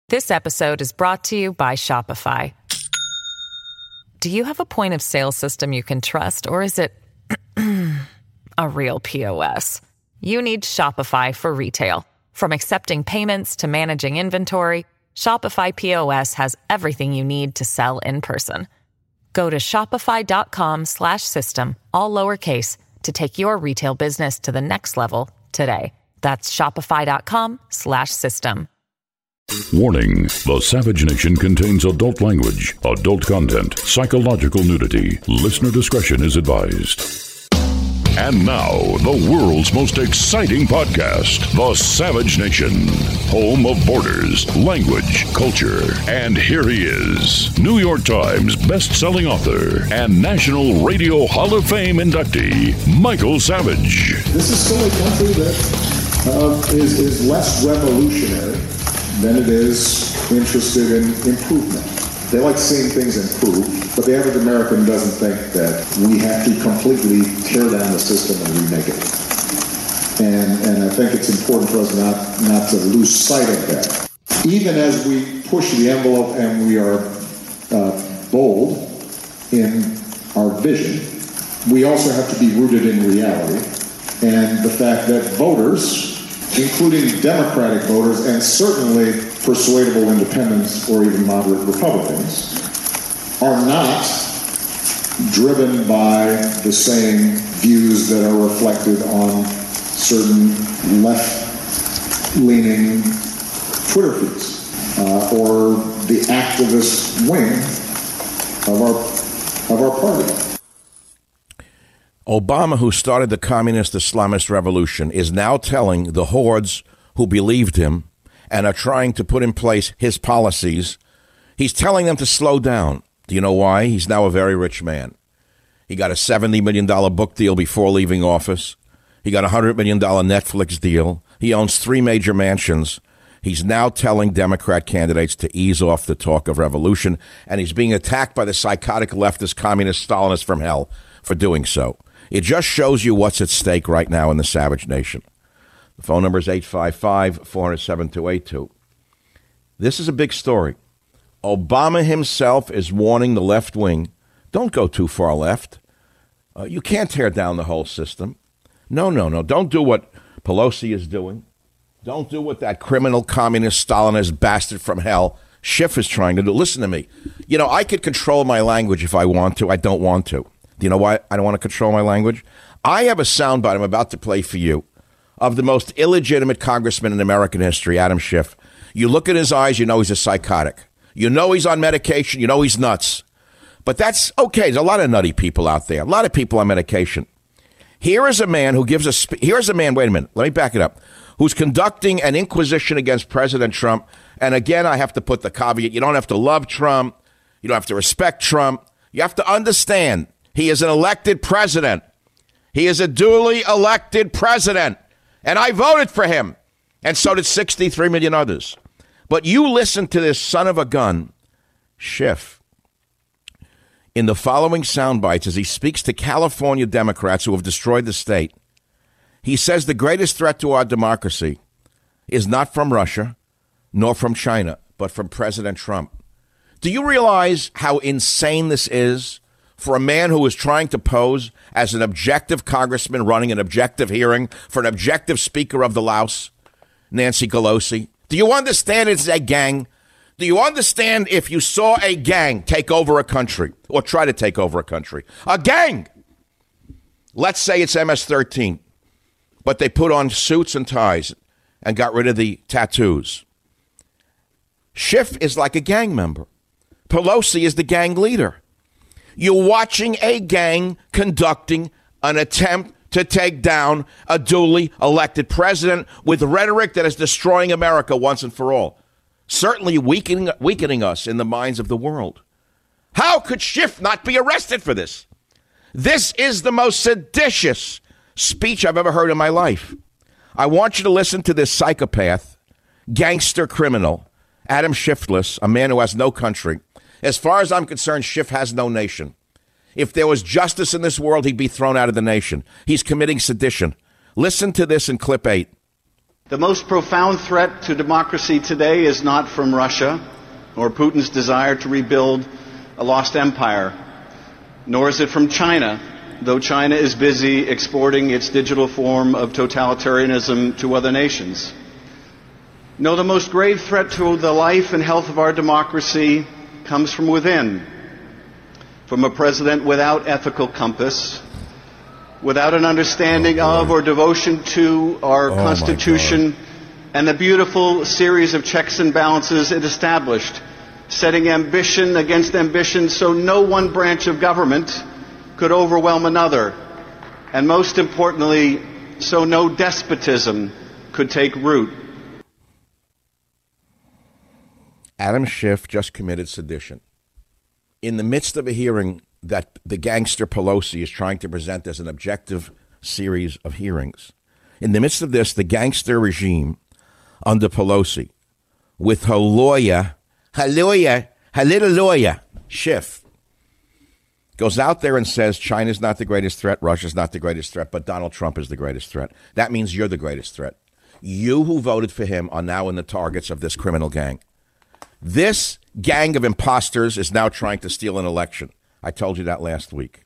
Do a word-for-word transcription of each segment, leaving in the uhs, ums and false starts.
This episode is brought to you by Shopify. Do you have a point of sale system you can trust, or is it a real P O S? You need Shopify for retail. From accepting payments to managing inventory, Shopify P O S has everything you need to sell in person. Go to shopify.com slash system, all lowercase, to take your retail business to the next level today. That's shopify.com slash system. Warning, the Savage Nation contains adult language, adult content, psychological nudity. Listener discretion is advised. And now, the world's most exciting podcast, The Savage Nation, home of borders, language, culture. And here he is, New York Times best-selling author and National Radio Hall of Fame inductee, Michael Savage. This is still a country that uh, is, is less revolutionary than it is interested in improvement. They like seeing things improve, but the average American doesn't think that we have to completely tear down the system and remake it. And, and I think it's important for us not, not to lose sight of that. Even as we push the envelope and we are uh, bold in our vision, we also have to be rooted in reality. And the fact that voters, including Democratic voters and certainly persuadable independents or even moderate Republicans, are not driven by the same views that are reflected on certain left-leaning Twitter feeds uh, or the activist wing of our, of our party. Obama, who started the communist Islamist revolution, is now telling the hordes who believed him and are trying to put in place his policies, he's telling them to slow down. Do you know why? He's now a very rich man. He got a seventy million dollars book deal before leaving office. He got a one hundred million dollars Netflix deal. He owns three major mansions. He's now telling Democrat candidates to ease off the talk of revolution, and he's being attacked by the psychotic leftist communist Stalinists from hell for doing so. It just shows you what's at stake right now in the Savage Nation. The phone number is eight five five, four zero seven, two eight two. This is a big story. Obama himself is warning the left wing, don't go too far left. Uh, you can't tear down the whole system. No, no, no. Don't do what Pelosi is doing. Don't do what that criminal communist Stalinist bastard from hell Schiff is trying to do. Listen to me. You know, I could control my language if I want to. I don't want to. Do you know why I don't want to control my language? I have a soundbite I'm about to play for you of the most illegitimate congressman in American history, Adam Schiff. You look at his eyes, you know he's a psychotic. You know he's on medication, you know he's nuts. But that's okay. There's a lot of nutty people out there, a lot of people on medication. Here is a man who gives a, spe- here's a man, wait a minute, let me back it up, who's conducting an inquisition against President Trump. And again, I have to put the caveat, you don't have to love Trump, you don't have to respect Trump, you have to understand he is an elected president. He is a duly elected president. And I voted for him. And so did sixty-three million others. But you listen to this son of a gun, Schiff, in the following sound bites as he speaks to California Democrats who have destroyed the state. He says the greatest threat to our democracy is not from Russia, nor from China, but from President Trump. Do you realize how insane this is for a man who is trying to pose as an objective congressman running an objective hearing for an objective Speaker of the House, Nancy Pelosi? Do you understand it's a gang? Do you understand if you saw a gang take over a country or try to take over a country? A gang! Let's say it's M S thirteen, but they put on suits and ties and got rid of the tattoos. Schiff is like a gang member. Pelosi is the gang leader. You're watching a gang conducting an attempt to take down a duly elected president with rhetoric that is destroying America once and for all. Certainly weakening, weakening us in the minds of the world. How could Schiff not be arrested for this? This is the most seditious speech I've ever heard in my life. I want you to listen to this psychopath, gangster criminal, Adam Schiffless, a man who has no country. As far as I'm concerned, Schiff has no nation. If there was justice in this world, he'd be thrown out of the nation. He's committing sedition. Listen to this in clip eight. The most profound threat to democracy today is not from Russia or Putin's desire to rebuild a lost empire, nor is it from China, though China is busy exporting its digital form of totalitarianism to other nations. No, the most grave threat to the life and health of our democracy comes from within, from a president without ethical compass, without an understanding oh, of or devotion to our oh, Constitution and the beautiful series of checks and balances it established, setting ambition against ambition so no one branch of government could overwhelm another, and most importantly, so no despotism could take root. Adam Schiff just committed sedition. In the midst of a hearing that the gangster Pelosi is trying to present as an objective series of hearings, in the midst of this, the gangster regime under Pelosi, with her lawyer, her lawyer, her little lawyer, Schiff, goes out there and says China's not the greatest threat, Russia's not the greatest threat, but Donald Trump is the greatest threat. That means you're the greatest threat. You who voted for him are now in the targets of this criminal gang. This gang of imposters is now trying to steal an election. I told you that last week.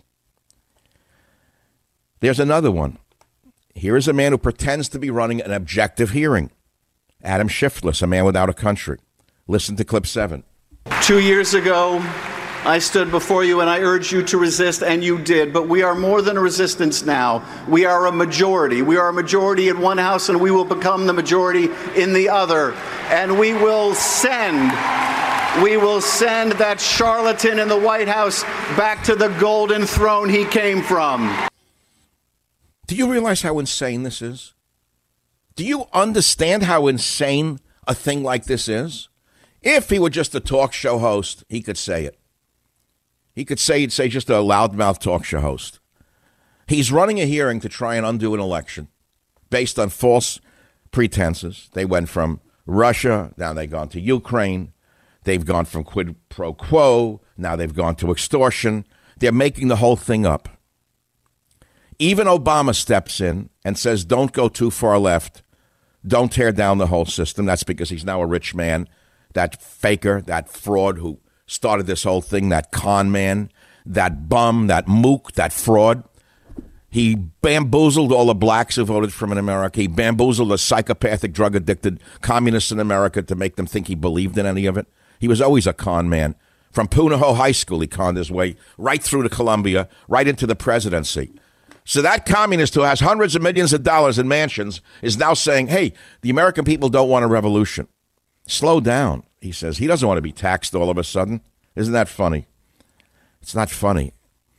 There's another one. Here is a man who pretends to be running an objective hearing. Adam Schiffless, a man without a country. Listen to clip seven. Two years ago, I stood before you and I urged you to resist, and you did. But we are more than a resistance now. We are a majority. We are a majority in one house, and we will become the majority in the other. And we will send, we will send that charlatan in the White House back to the golden throne he came from. Do you realize how insane this is? Do you understand how insane a thing like this is? If he were just a talk show host, he could say it. He could say, he'd say just a loudmouth talk show host. He's running a hearing to try and undo an election based on false pretenses. They went from Russia, now they've gone to Ukraine. They've gone from quid pro quo, now they've gone to extortion. They're making the whole thing up. Even Obama steps in and says, don't go too far left. Don't tear down the whole system. That's because he's now a rich man. That faker, that fraud who started this whole thing, that con man, that bum, that mook, that fraud. He bamboozled all the blacks who voted for him in America. He bamboozled the psychopathic, drug-addicted communists in America to make them think he believed in any of it. He was always a con man. From Punahou High School, he conned his way right through to Columbia, right into the presidency. So that communist who has hundreds of millions of dollars in mansions is now saying, hey, the American people don't want a revolution. Slow down, he says. He doesn't want to be taxed all of a sudden. Isn't that funny? It's not funny.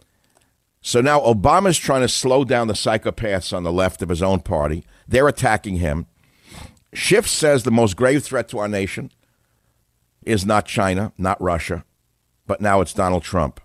So now Obama's trying to slow down the psychopaths on the left of his own party. They're attacking him. Schiff says the most grave threat to our nation is not China, not Russia, but now it's Donald Trump.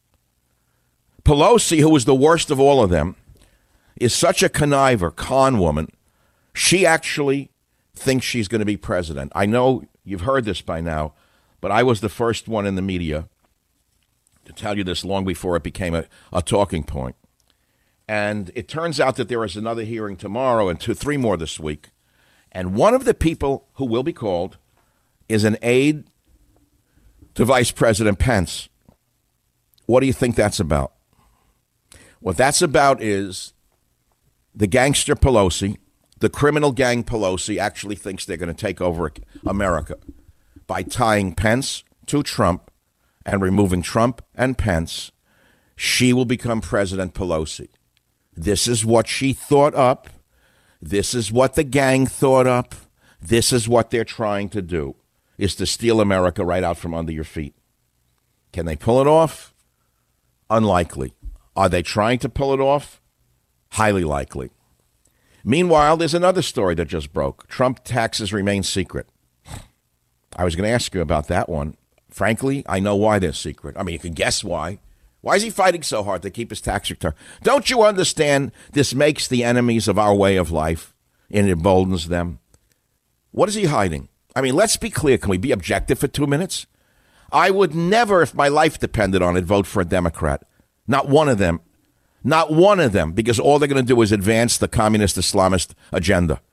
Pelosi, who was the worst of all of them, is such a conniver, con woman. She actually thinks she's going to be president. I know you've heard this by now, but I was the first one in the media to tell you this long before it became a, a talking point. And it turns out that there is another hearing tomorrow and two, three more this week. And one of the people who will be called is an aide to Vice President Pence. What do you think that's about? What that's about is the gangster Pelosi, the criminal gang Pelosi, actually thinks they're going to take over America by tying Pence to Trump and removing Trump and Pence. She will become President Pelosi. This is what she thought up. This is what the gang thought up. This is what they're trying to do, is to steal America right out from under your feet. Can they pull it off? Unlikely. Are they trying to pull it off? Highly likely. Meanwhile, there's another story that just broke. Trump taxes remain secret. I was going to ask you about that one. Frankly, I know why they're secret. I mean, you can guess why. Why is he fighting so hard to keep his tax return? Don't you understand this makes the enemies of our way of life and emboldens them? What is he hiding? I mean, let's be clear. Can we be objective for two minutes? I would never, if my life depended on it, vote for a Democrat. Not one of them. Not one of them, because all they're going to do is advance the communist Islamist agenda.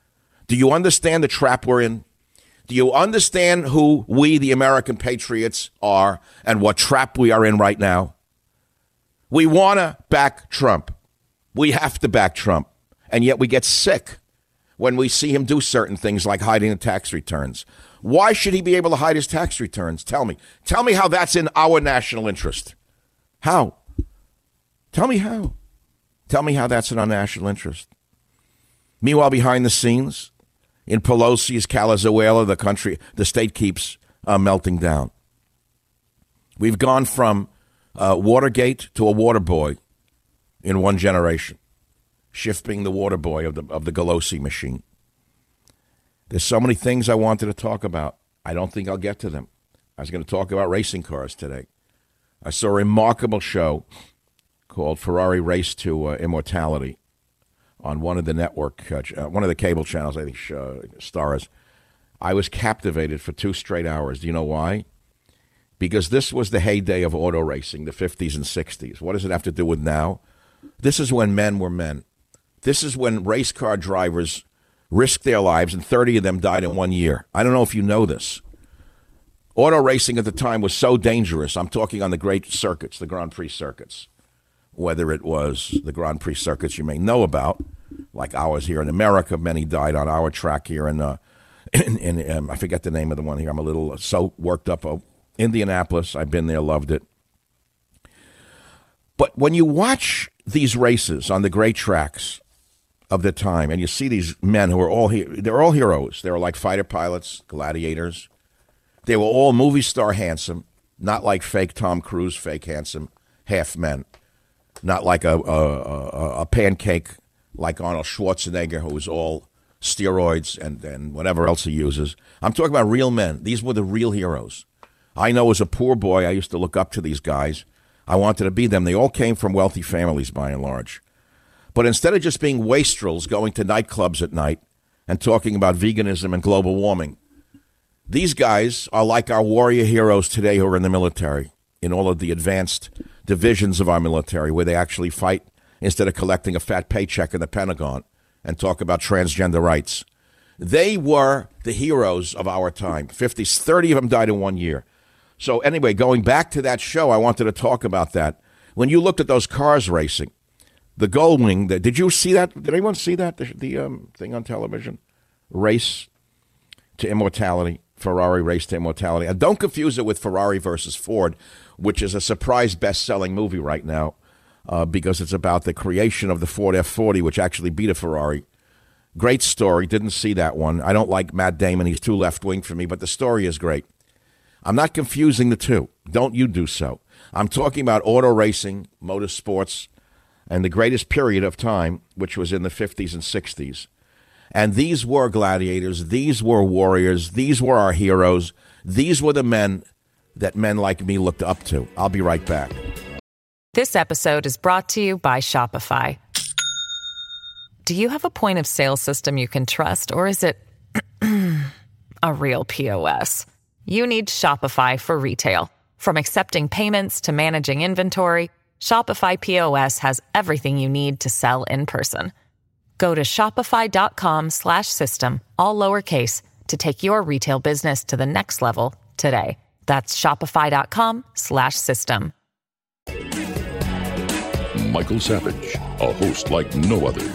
Do you understand the trap we're in? Do you understand who we, the American patriots, are and what trap we are in right now? We want to back Trump. We have to back Trump. And yet we get sick when we see him do certain things like hiding the tax returns. Why should he be able to hide his tax returns? Tell me. Tell me how that's in our national interest. How? Tell me how. Tell me how that's in our national interest. Meanwhile, behind the scenes, in Pelosi's Calizuela, the country, the state keeps uh, melting down. We've gone from uh, Watergate to a water boy in one generation, shifting the water boy of the of the Pelosi machine. There's so many things I wanted to talk about. I don't think I'll get to them. I was going to talk about racing cars today. I saw a remarkable show called Ferrari Race to uh, Immortality on one of the network, uh, one of the cable channels, I think, uh, stars. I was captivated for two straight hours. Do you know why? Because this was the heyday of auto racing, the fifties and sixties. What does it have to do with now? This is when men were men. This is when race car drivers risked their lives, and thirty of them died in one year. I don't know if you know this. Auto racing at the time was so dangerous. I'm talking on the great circuits, the Grand Prix circuits, whether it was the Grand Prix circuits you may know about, like ours here in America. Many died on our track here in, uh, in, in um, I forget the name of the one here. I'm a little uh, so worked up. Oh, Indianapolis. I've been there, loved it. But when you watch these races on the great tracks of the time, and you see these men who are all here, they're all heroes. They're like fighter pilots, gladiators. They were all movie star handsome, not like fake Tom Cruise, fake handsome, half men. Not like a, a, a, a pancake like Arnold Schwarzenegger, who is all steroids and, and whatever else he uses. I'm talking about real men. These were the real heroes. I know as a poor boy, I used to look up to these guys. I wanted to be them. They all came from wealthy families, by and large. But instead of just being wastrels going to nightclubs at night and talking about veganism and global warming, these guys are like our warrior heroes today who are in the military, in all of the advanced divisions of our military, where they actually fight instead of collecting a fat paycheck in the Pentagon and talk about transgender rights. They were the heroes of our time. fifty, thirty of them died in one year. So anyway, going back to that show, I wanted to talk about that. When you looked at those cars racing, the Goldwing, the, did you see that? Did anyone see that, the, the um, thing on television? Race to Immortality, Ferrari Race to Immortality. And don't confuse it with Ferrari versus Ford, which is a surprise best-selling movie right now uh, because it's about the creation of the Ford F forty, which actually beat a Ferrari. Great story. Didn't see that one. I don't like Matt Damon. He's too left-wing for me, but the story is great. I'm not confusing the two. Don't you do so. I'm talking about auto racing, motorsports, and the greatest period of time, which was in the fifties and sixties. And these were gladiators. These were warriors. These were our heroes. These were the men that men like me looked up to. I'll be right back. This episode is brought to you by Shopify. Do you have a point of sale system you can trust, or is it a real P O S? You need Shopify for retail. From accepting payments to managing inventory, Shopify P O S has everything you need to sell in person. Go to shopify.com slash system, all lowercase, to take your retail business to the next level today. That's shopify.com slash system. Michael Savage, a host like no other.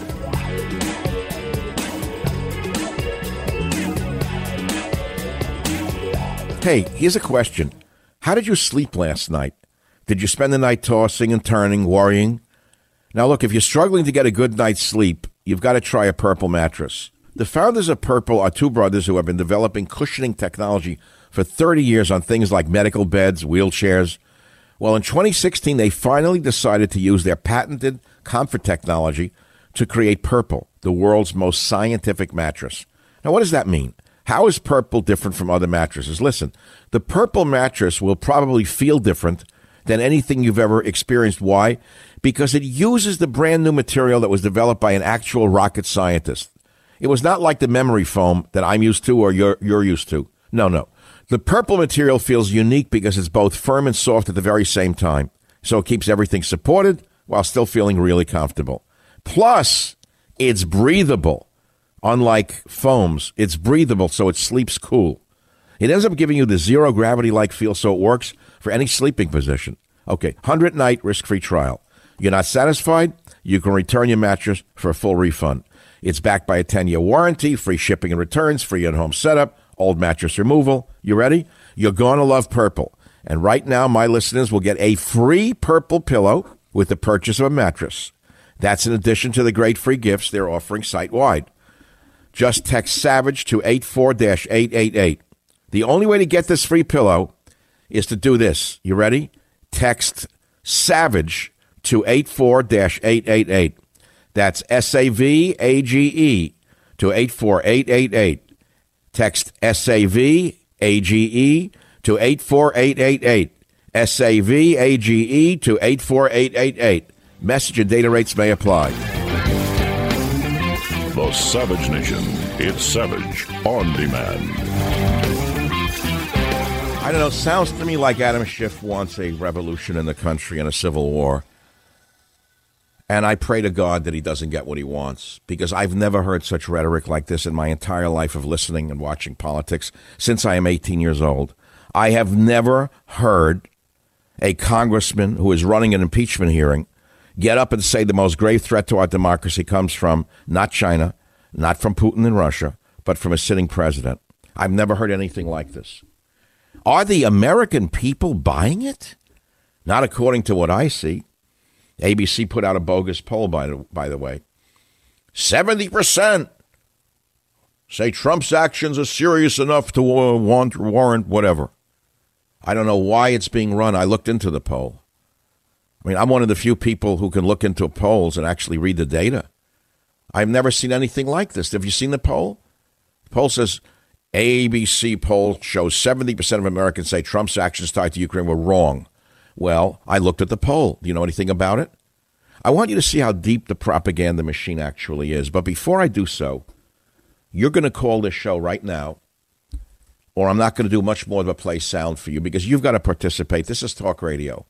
Hey, here's a question. How did you sleep last night? Did you spend the night tossing and turning, worrying? Now, look, if you're struggling to get a good night's sleep, you've got to try a Purple mattress. The founders of Purple are two brothers who have been developing cushioning technology for thirty years on things like medical beds, wheelchairs. Well, in twenty sixteen, they finally decided to use their patented comfort technology to create Purple, the world's most scientific mattress. Now, what does that mean? How is Purple different from other mattresses? Listen, the Purple mattress will probably feel different than anything you've ever experienced. Why? Because it uses the brand new material that was developed by an actual rocket scientist. It was not like the memory foam that I'm used to or you're, you're used to. No, no. The Purple material feels unique because it's both firm and soft at the very same time. So it keeps everything supported while still feeling really comfortable. Plus, it's breathable. Unlike foams, it's breathable, so it sleeps cool. It ends up giving you the zero gravity-like feel, so it works for any sleeping position. Okay, one hundred night risk-free trial. You're not satisfied? You can return your mattress for a full refund. It's backed by a ten-year warranty, free shipping and returns, free at-home setup, old mattress removal. You ready? You're going to love Purple. And right now, my listeners will get a free Purple pillow with the purchase of a mattress. That's in addition to the great free gifts they're offering site-wide. Just text SAVAGE to eight four eight eight eight. The only way to get this free pillow is to do this. You ready? Text SAVAGE to eight four eight eight eight. That's S A V A G E to eight four eight eight eight. Text S A V A G E to eight four eight eight eight. S A V A G E to eight four eight eight eight. Message and data rates may apply. The Savage Nation. It's Savage on demand. I don't know. Sounds to me like Adam Schiff wants a revolution in the country and a civil war. And I pray to God that he doesn't get what he wants, because I've never heard such rhetoric like this in my entire life of listening and watching politics since I am eighteen years old. I have never heard a congressman who is running an impeachment hearing get up and say the most grave threat to our democracy comes from not China, not from Putin and Russia, but from a sitting president. I've never heard anything like this. Are the American people buying it? Not according to what I see. A B C put out a bogus poll, by the, by the way. seventy percent say Trump's actions are serious enough to uh, want warrant whatever. I don't know why it's being run. I looked into the poll. I mean, I'm one of the few people who can look into polls and actually read the data. I've never seen anything like this. Have you seen the poll? The poll says A B C poll shows seventy percent of Americans say Trump's actions tied to Ukraine were wrong. Well, I looked at the poll. Do you know anything about it? I want you to see how deep the propaganda machine actually is. But before I do so, you're going to call this show right now, or I'm not going to do much more of a play sound for you, because you've got to participate. This is talk radio.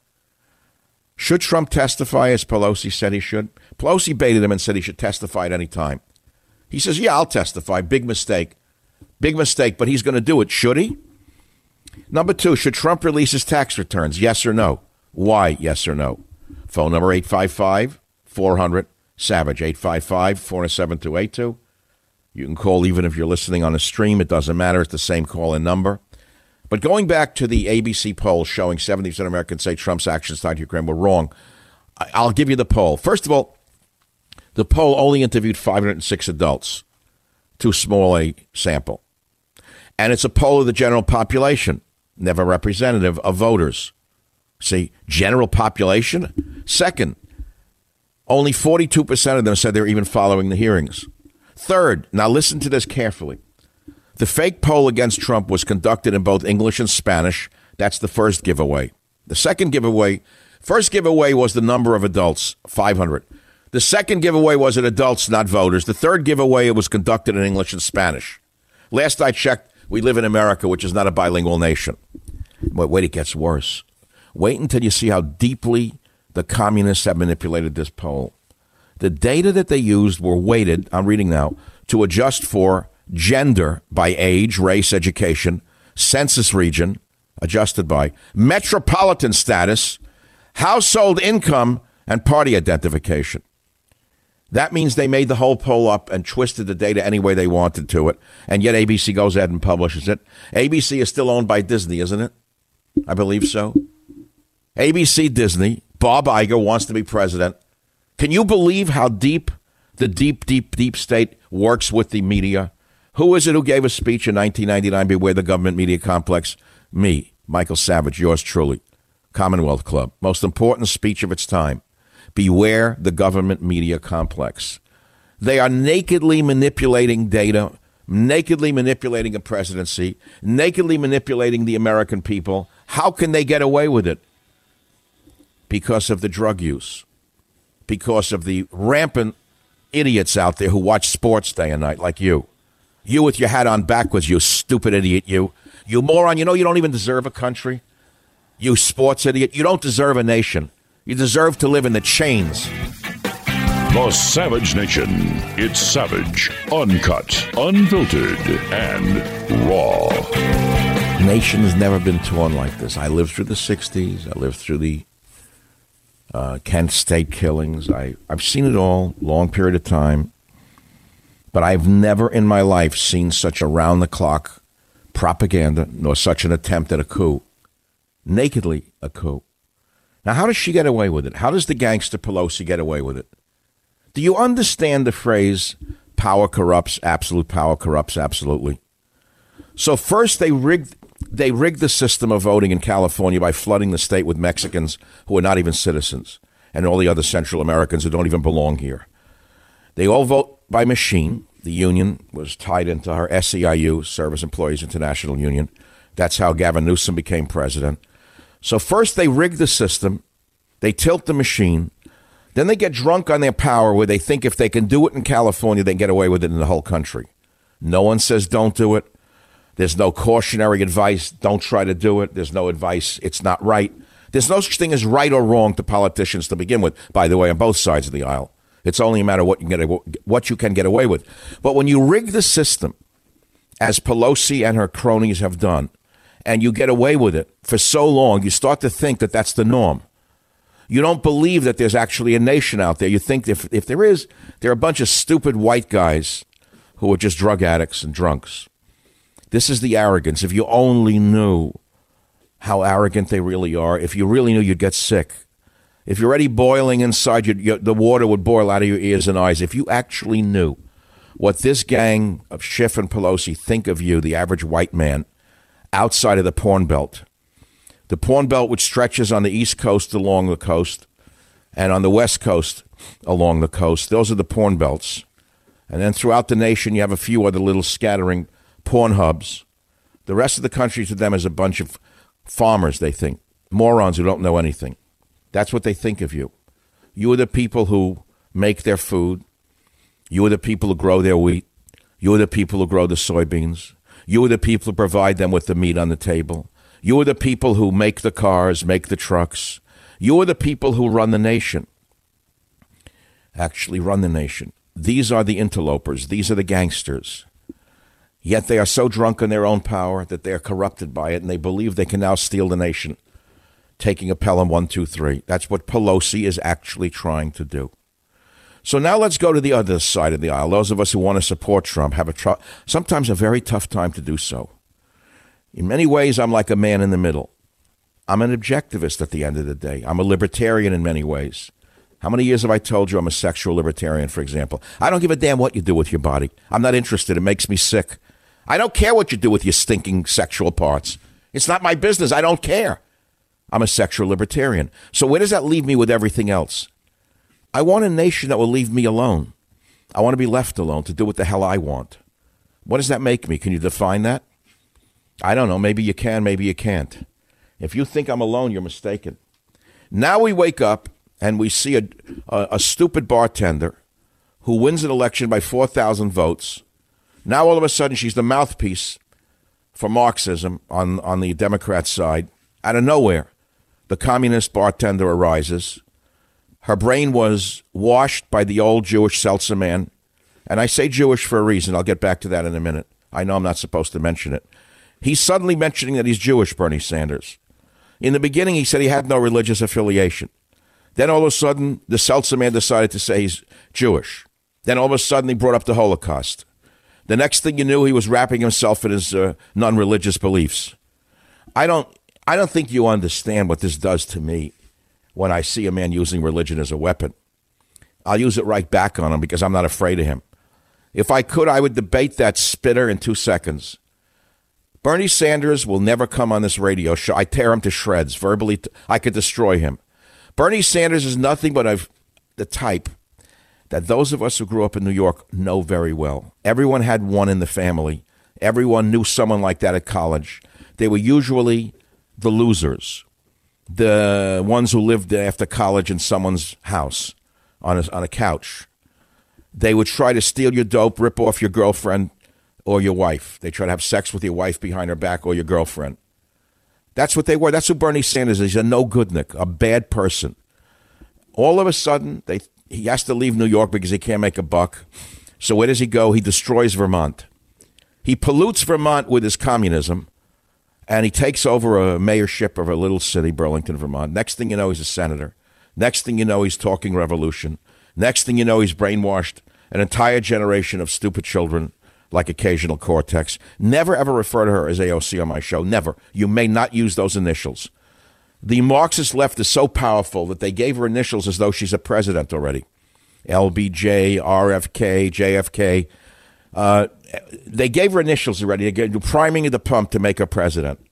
Should Trump testify as Pelosi said he should? Pelosi baited him and said he should testify at any time. He says, yeah, I'll testify. Big mistake. Big mistake, but he's going to do it. Should he? Number two, should Trump release his tax returns? Yes or no? Why? Yes or no? Phone number eight five five, four hundred, SAVAGE, eight five five, four seven two eight two. You can call even if you're listening on a stream. It doesn't matter. It's the same call-in number. But going back to the A B C poll showing seventy percent of Americans say Trump's actions tied to Ukraine were wrong, I'll give you the poll. First of all, the poll only interviewed five hundred six adults, too small a sample. And it's a poll of the general population, never representative of voters. See, general population. Second, only forty-two percent of them said they were even following the hearings. Third, now listen to this carefully. The fake poll against Trump was conducted in both English and Spanish. That's the first giveaway. The second giveaway, first giveaway was the number of adults, five hundred. The second giveaway was at adults, not voters. The third giveaway, it was conducted in English and Spanish. Last I checked, we live in America, which is not a bilingual nation. But wait, it gets worse. Wait until you see how deeply the communists have manipulated this poll. The data that they used were weighted, I'm reading now, to adjust for gender by age, race, education, census region, adjusted by metropolitan status, household income, and party identification. That means they made the whole poll up and twisted the data any way they wanted to it, and yet A B C goes ahead and publishes it. A B C is still owned by Disney, isn't it? I believe so. A B C Disney, Bob Iger wants to be president. Can you believe how deep the deep, deep, deep state works with the media? Who is it who gave a speech in nineteen ninety-nine, Beware the Government Media Complex? Me, Michael Savage, yours truly, Commonwealth Club. Most important speech of its time. Beware the government media complex. They are nakedly manipulating data, nakedly manipulating a presidency, nakedly manipulating the American people. How can they get away with it? Because of the drug use. Because of the rampant idiots out there who watch sports day and night, like you. You with your hat on backwards, you stupid idiot, you. You moron, you know you don't even deserve a country. You sports idiot, you don't deserve a nation. You deserve to live in the chains. The Savage Nation. It's savage, uncut, unfiltered, and raw. Nation has never been torn like this. I lived through the sixties. I lived through the uh, Kent State killings. I, I've seen it all, long period of time. But I've never in my life seen such around-the-clock propaganda, nor such an attempt at a coup. Nakedly a coup. Now, how does she get away with it? How does the gangster Pelosi get away with it? Do you understand the phrase, power corrupts, absolute power corrupts absolutely? So first they rigged, they rigged the system of voting in California by flooding the state with Mexicans who are not even citizens, and all the other Central Americans who don't even belong here. They all vote by machine. The union was tied into her S E I U, Service Employees International Union. That's how Gavin Newsom became president. So first they rig the system, they tilt the machine, then they get drunk on their power where they think if they can do it in California, they can get away with it in the whole country. No one says don't do it. There's no cautionary advice, don't try to do it. There's no advice, it's not right. There's no such thing as right or wrong to politicians to begin with, by the way, on both sides of the aisle. It's only a matter of what you can get, what you can get away with. But when you rig the system, as Pelosi and her cronies have done, and you get away with it for so long, you start to think that that's the norm. You don't believe that there's actually a nation out there. You think if, if there is, there are a bunch of stupid white guys who are just drug addicts and drunks. This is the arrogance. If you only knew how arrogant they really are, if you really knew, you'd get sick. If you're already boiling inside, you, you, the water would boil out of your ears and eyes. If you actually knew what this gang of Schiff and Pelosi think of you, the average white man, outside of the Porn Belt. The Porn Belt, which stretches on the East Coast along the coast and on the West Coast along the coast. Those are the porn belts. And then throughout the nation, you have a few other little scattering porn hubs. The rest of the country to them is a bunch of farmers, they think. Morons who don't know anything. That's what they think of you. You are the people who make their food. You are the people who grow their wheat. You are the people who grow the soybeans. You are the people who provide them with the meat on the table. You are the people who make the cars, make the trucks. You are the people who run the nation. Actually run the nation. These are the interlopers. These are the gangsters. Yet they are so drunk on their own power that they are corrupted by it, and they believe they can now steal the nation, taking a Pelham one, two, three. That's what Pelosi is actually trying to do. So now let's go to the other side of the aisle. Those of us who want to support Trump have a tr- sometimes a very tough time to do so. In many ways, I'm like a man in the middle. I'm an objectivist at the end of the day. I'm a libertarian in many ways. How many years have I told you I'm a sexual libertarian, for example? I don't give a damn what you do with your body. I'm not interested. It makes me sick. I don't care what you do with your stinking sexual parts. It's not my business. I don't care. I'm a sexual libertarian. So where does that leave me with everything else? I want a nation that will leave me alone. I want to be left alone to do what the hell I want. What does that make me? Can you define that? I don't know. Maybe you can, maybe you can't. If you think I'm alone, you're mistaken. Now we wake up and we see a, a, a stupid bartender who wins an election by four thousand votes. Now all of a sudden she's the mouthpiece for Marxism on, on the Democrat side. Out of nowhere, the communist bartender arises. Her brain was washed by the old Jewish seltzer man. And I say Jewish for a reason. I'll get back to that in a minute. I know I'm not supposed to mention it. He's suddenly mentioning that he's Jewish, Bernie Sanders. In the beginning, he said he had no religious affiliation. Then all of a sudden, the seltzer man decided to say he's Jewish. Then all of a sudden, he brought up the Holocaust. The next thing you knew, he was wrapping himself in his uh, non-religious beliefs. I don't, I don't think you understand what this does to me when I see a man using religion as a weapon. I'll use it right back on him because I'm not afraid of him. If I could, I would debate that spitter in two seconds. Bernie Sanders will never come on this radio show. I tear him to shreds. Verbally, t- I could destroy him. Bernie Sanders is nothing but a, the type that those of us who grew up in New York know very well. Everyone had one in the family. Everyone knew someone like that at college. They were usually the losers, the ones who lived after college in someone's house on a, on a couch. They would try to steal your dope, rip off your girlfriend or your wife. They try to have sex with your wife behind her back or your girlfriend. That's what they were. That's who Bernie Sanders is. He's a no-goodnik, a bad person. All of a sudden, they he has to leave New York because he can't make a buck. So where does he go? He destroys Vermont. He pollutes Vermont with his communism, and he takes over a mayorship of a little city, Burlington, Vermont. Next thing you know, he's a senator. Next thing you know, he's talking revolution. Next thing you know, he's brainwashed an entire generation of stupid children like Occasional Cortex. Never, ever refer to her as A O C on my show. Never. You may not use those initials. The Marxist left is so powerful that they gave her initials as though she's a president already. L B J, R F K, J F K. Uh, they gave her initials already. They gave priming of the pump to make her president.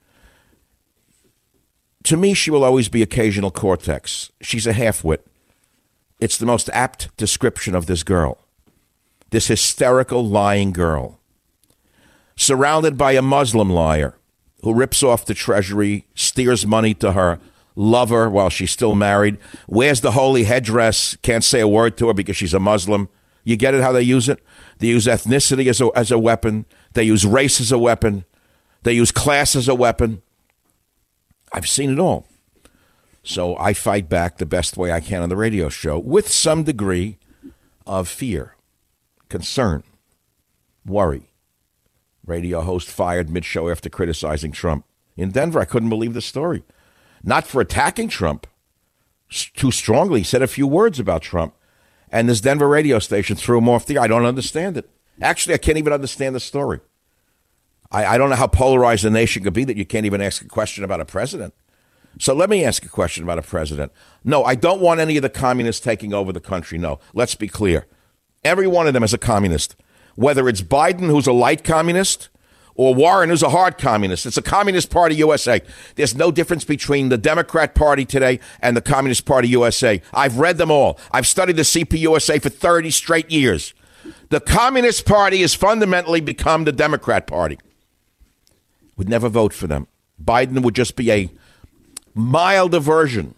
To me, she will always be Occasional Cortex. She's a half-wit. It's the most apt description of this girl. This hysterical, lying girl. Surrounded by a Muslim liar who rips off the treasury, steers money to her lover while she's still married, wears the holy headdress, can't say a word to her because she's a Muslim. You get it, how they use it? They use ethnicity as a, as a weapon. They use race as a weapon. They use class as a weapon. I've seen it all. So I fight back the best way I can on the radio show with some degree of fear, concern, worry. Radio host fired mid-show after criticizing Trump. In Denver, I couldn't believe the story. Not for attacking Trump too strongly. He said a few words about Trump. And this Denver radio station threw him off the air. I don't understand it. Actually, I can't even understand the story. I, I don't know how polarized the nation could be that you can't even ask a question about a president. So let me ask a question about a president. No, I don't want any of the communists taking over the country. No, let's be clear. Every one of them is a communist. Whether it's Biden, who's a light communist, or Warren, who's a hard communist. It's a Communist Party U S A. There's no difference between the Democrat Party today and the Communist Party U S A. I've read them all. I've studied the C P U S A for thirty straight years. The Communist Party has fundamentally become the Democrat Party. Would never vote for them. Biden would just be a milder version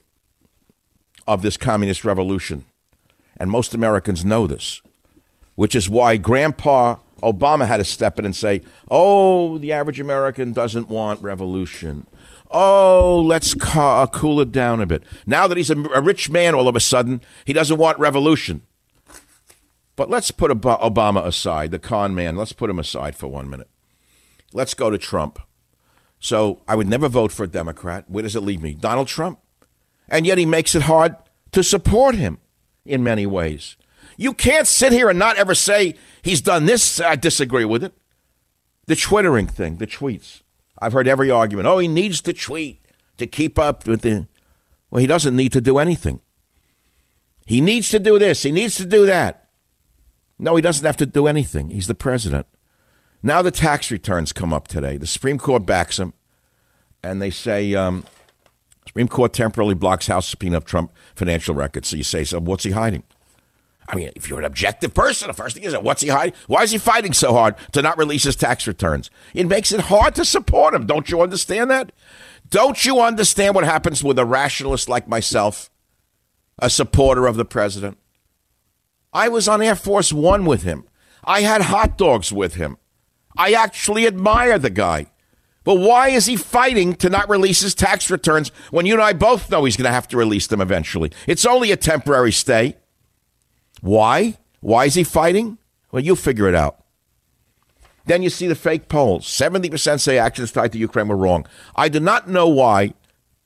of this communist revolution. And most Americans know this, which is why Grandpa Obama had to step in and say, oh, the average American doesn't want revolution. Oh, let's ca- cool it down a bit. Now that he's a, a rich man, all of a sudden, he doesn't want revolution. But let's put Ob- Obama aside, the con man. Let's put him aside for one minute. Let's go to Trump. So I would never vote for a Democrat. Where does it leave me? Donald Trump. And yet he makes it hard to support him in many ways. You can't sit here and not ever say he's done this. I disagree with it. The twittering thing, the tweets. I've heard every argument. Oh, he needs to tweet to keep up with the... Well, he doesn't need to do anything. He needs to do this. He needs to do that. No, he doesn't have to do anything. He's the president. Now the tax returns come up today. The Supreme Court backs him, and they say um, Supreme Court temporarily blocks House subpoena of Trump financial records. So you say, so what's he hiding? I mean, if you're an objective person, the first thing is, what's he hiding? Why is he fighting so hard to not release his tax returns? It makes it hard to support him. Don't you understand that? Don't you understand what happens with a rationalist like myself, a supporter of the president? I was on Air Force One with him. I had hot dogs with him. I actually admire the guy. But why is he fighting to not release his tax returns when you and I both know he's going to have to release them eventually? It's only a temporary stay. Why? Why is he fighting? Well, you figure it out. Then you see the fake polls. seventy percent say actions tied to Ukraine were wrong. I do not know why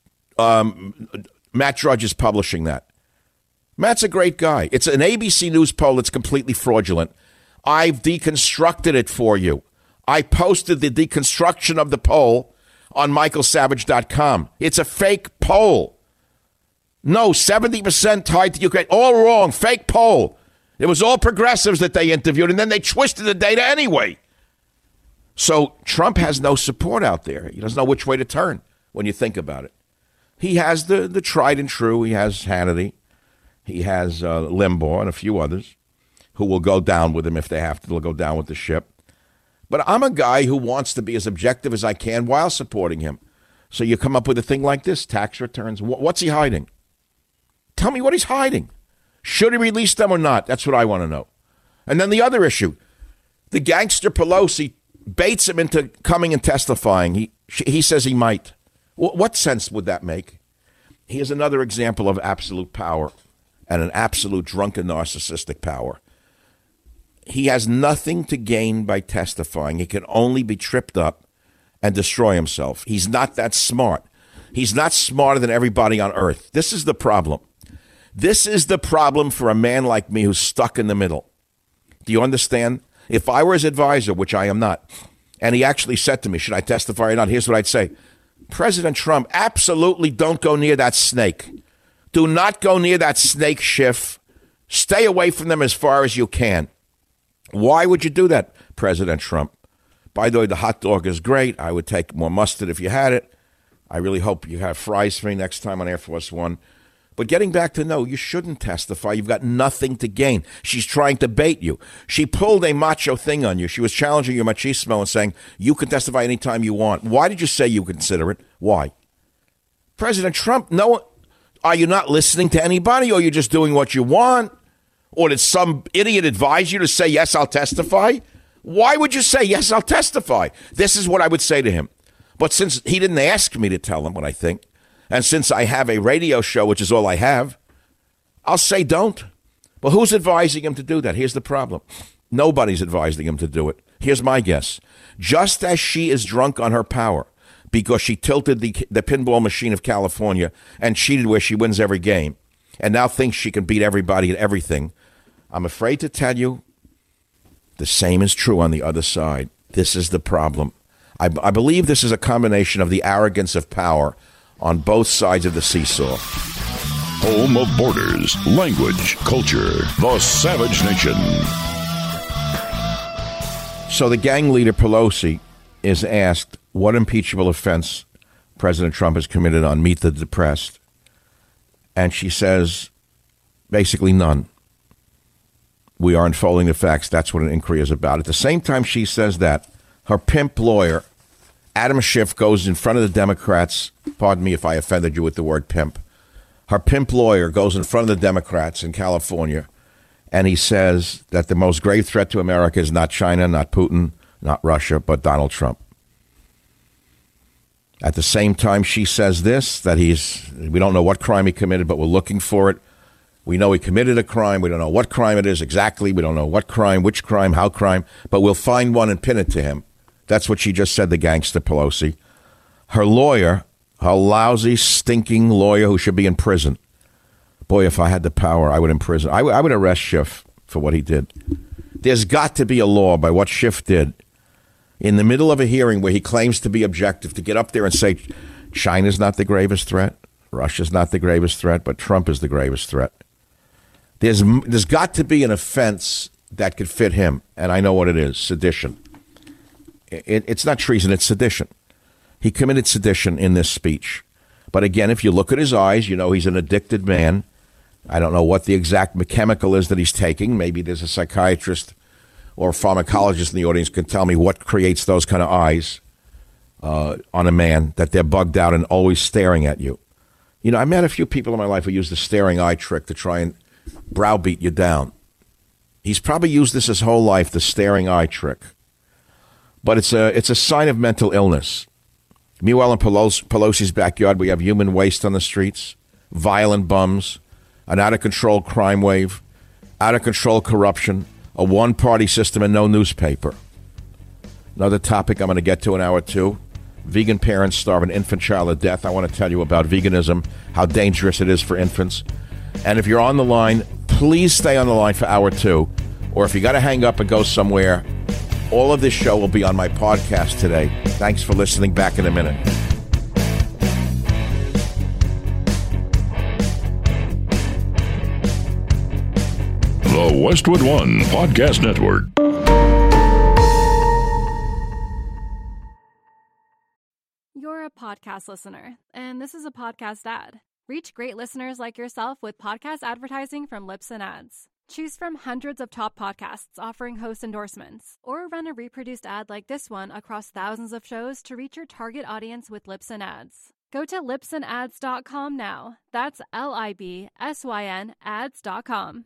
um, Matt Drudge is publishing that. Matt's a great guy. It's an A B C News poll that's completely fraudulent. I've deconstructed it for you. I posted the deconstruction of the poll on michael savage dot com. It's a fake poll. No, seventy percent tied to Ukraine. All wrong. Fake poll. It was all progressives that they interviewed, and then they twisted the data anyway. So Trump has no support out there. He doesn't know which way to turn when you think about it. He has the, the tried and true. He has Hannity. He has uh, Limbaugh and a few others who will go down with him if they have to. They'll go down with the ship. But I'm a guy who wants to be as objective as I can while supporting him. So you come up with a thing like this, tax returns. What's he hiding? Tell me what he's hiding. Should he release them or not? That's what I want to know. And then the other issue, the gangster Pelosi baits him into coming and testifying. He he says he might. What sense would that make? He is another example of absolute power. and an absolute drunken narcissistic power. He has nothing to gain by testifying. He can only be tripped up and destroy himself. He's not that smart. He's not smarter than everybody on earth. This is the problem. This is the problem for a man like me who's stuck in the middle. Do you understand? If I were his advisor, which I am not, and he actually said to me, should I testify or not? Here's what I'd say. President Trump, absolutely don't go near that snake. Do not go near that snake, Schiff. Stay away from them as far as you can. Why would you do that, President Trump? By the way, the hot dog is great. I would take more mustard if you had it. I really hope you have fries for me next time on Air Force One. But getting back to no, you shouldn't testify. You've got nothing to gain. She's trying to bait you. She pulled a macho thing on you. She was challenging your machismo and saying, you can testify anytime you want. Why did you say you consider it? Why? President Trump, no, are you not listening to anybody, or are you just doing what you want? Or did some idiot advise you to say, yes, I'll testify? Why would you say, yes, I'll testify? This is what I would say to him. But since he didn't ask me to tell him what I think, and since I have a radio show, which is all I have, I'll say don't. But who's advising him to do that? Here's the problem. Nobody's advising him to do it. Here's my guess. Just as she is drunk on her power because she tilted the, the pinball machine of California and cheated where she wins every game, and now thinks she can beat everybody at everything, I'm afraid to tell you the same is true on the other side. This is the problem. I, I believe this is a combination of the arrogance of power on both sides of the seesaw. Home of borders, language, culture, the Savage Nation. So the gang leader Pelosi is asked what impeachable offense President Trump has committed on Meet the Depressed. And she says, basically none. We are unfolding the facts. That's what an inquiry is about. At the same time she says that, her pimp lawyer, Adam Schiff, goes in front of the Democrats. Pardon me if I offended you with the word pimp. Her pimp lawyer goes in front of the Democrats in California, and he says that the most grave threat to America is not China, not Putin, not Russia, but Donald Trump. At the same time, she says this, that he's, we don't know what crime he committed, but we're looking for it. We know he committed a crime. We don't know what crime it is exactly. We don't know what crime, which crime, how crime, but we'll find one and pin it to him. That's what she just said, the gangster Pelosi. Her lawyer, her lousy, stinking lawyer who should be in prison. Boy, if I had the power, I would imprison. I, w- I would arrest Schiff for what he did. There's got to be a law by what Schiff did in the middle of a hearing where he claims to be objective, to get up there and say, China's not the gravest threat, Russia's not the gravest threat, but Trump is the gravest threat. There's There's got to be an offense that could fit him, and I know what it is, sedition. It, it's not treason, it's sedition. He committed sedition in this speech. But again, if you look at his eyes, you know he's an addicted man. I don't know what the exact chemical is that he's taking. Maybe there's a psychiatrist or a pharmacologist in the audience can tell me what creates those kind of eyes uh, on a man, that they're bugged out and always staring at you. You know, I met a few people in my life who use the staring eye trick to try and browbeat you down. He's probably used this his whole life, the staring eye trick. But it's a it's a sign of mental illness. Meanwhile, in Pelos- Pelosi's backyard, we have human waste on the streets, violent bums, an out-of-control crime wave, out-of-control corruption, a one-party system, and no newspaper. Another topic I'm going to get to in hour two. Vegan parents starve an infant child to death. I want to tell you about veganism, how dangerous it is for infants. And if you're on the line, please stay on the line for hour two. Or if you got to hang up and go somewhere, all of this show will be on my podcast today. Thanks for listening. Back in a minute. The Westwood One Podcast Network. You're a podcast listener, and this is a podcast ad. Reach great listeners like yourself with podcast advertising from Libsyn Ads. Choose from hundreds of top podcasts offering host endorsements, or run a reproduced ad like this one across thousands of shows to reach your target audience with Libsyn Ads. Go to libsyn ads dot com now. That's L I B S Y N ads dot com.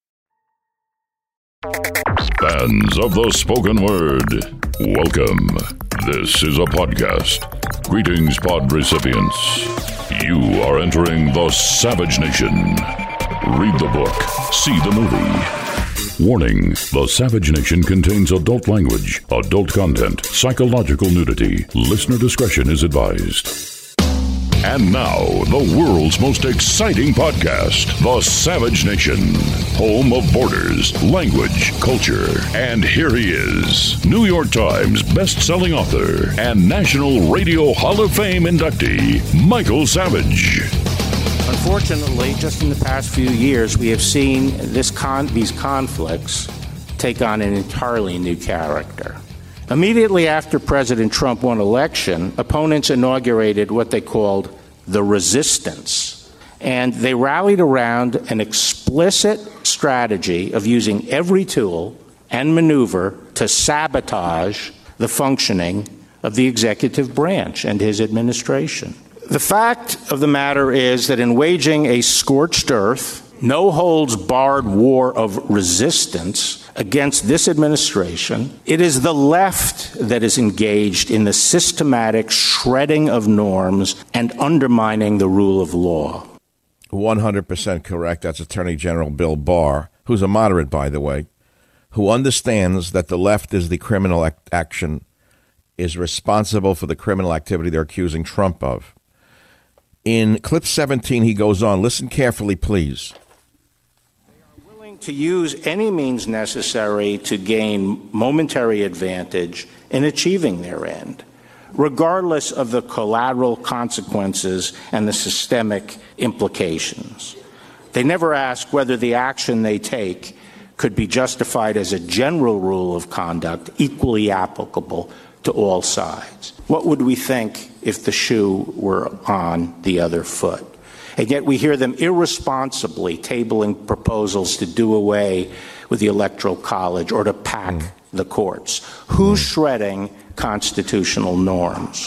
Fans of the spoken word, welcome. This is a podcast. Greetings, pod recipients. You are entering the Savage Nation. Read the book. See the movie. Warning: The Savage Nation contains adult language, adult content, psychological nudity. Listener discretion is advised. And now, the world's most exciting podcast, The Savage Nation, home of borders, language, culture. And here he is, New York Times best-selling author and National Radio Hall of Fame inductee, Michael Savage. Unfortunately, just in the past few years, we have seen this con- these conflicts take on an entirely new character. Immediately after President Trump won election, opponents inaugurated what they called the resistance. And they rallied around an explicit strategy of using every tool and maneuver to sabotage the functioning of the executive branch and his administration. The fact of the matter is that in waging a scorched earth, no-holds-barred war of resistance against this administration, it is the left that is engaged in the systematic shredding of norms and undermining the rule of law. one hundred percent correct. That's Attorney General Bill Barr, who's a moderate, by the way, who understands that the left is the criminal act- action, is responsible for the criminal activity they're accusing Trump of. In clip seventeen, he goes on. Listen carefully, please. To use any means necessary to gain momentary advantage in achieving their end, regardless of the collateral consequences and the systemic implications. They never ask whether the action they take could be justified as a general rule of conduct equally applicable to all sides. What would we think if the shoe were on the other foot? And yet we hear them irresponsibly tabling proposals to do away with the Electoral College or to pack mm. the courts. Who's mm. shredding constitutional norms?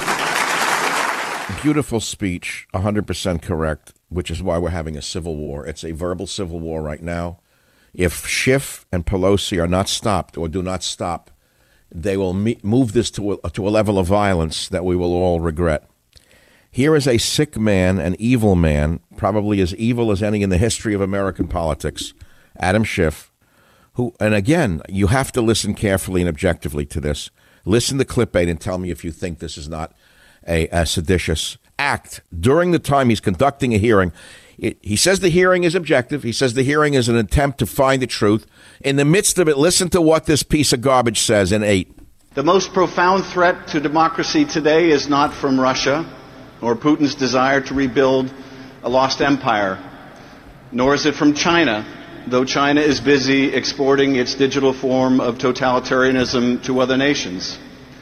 Beautiful speech, one hundred percent correct, which is why we're having a civil war. It's a verbal civil war right now. If Schiff and Pelosi are not stopped or do not stop, they will me- move this to a, to a level of violence that we will all regret. Here is a sick man, an evil man, probably as evil as any in the history of American politics, Adam Schiff, who, and again, you have to listen carefully and objectively to this. Listen to clip eight and tell me if you think this is not a, a seditious act. During the time he's conducting a hearing, it, he says the hearing is objective. He says the hearing is an attempt to find the truth. In the midst of it, listen to what this piece of garbage says in eight. The most profound threat to democracy today is not from Russia or Putin's desire to rebuild a lost empire, nor is it from China, though China is busy exporting its digital form of totalitarianism to other nations.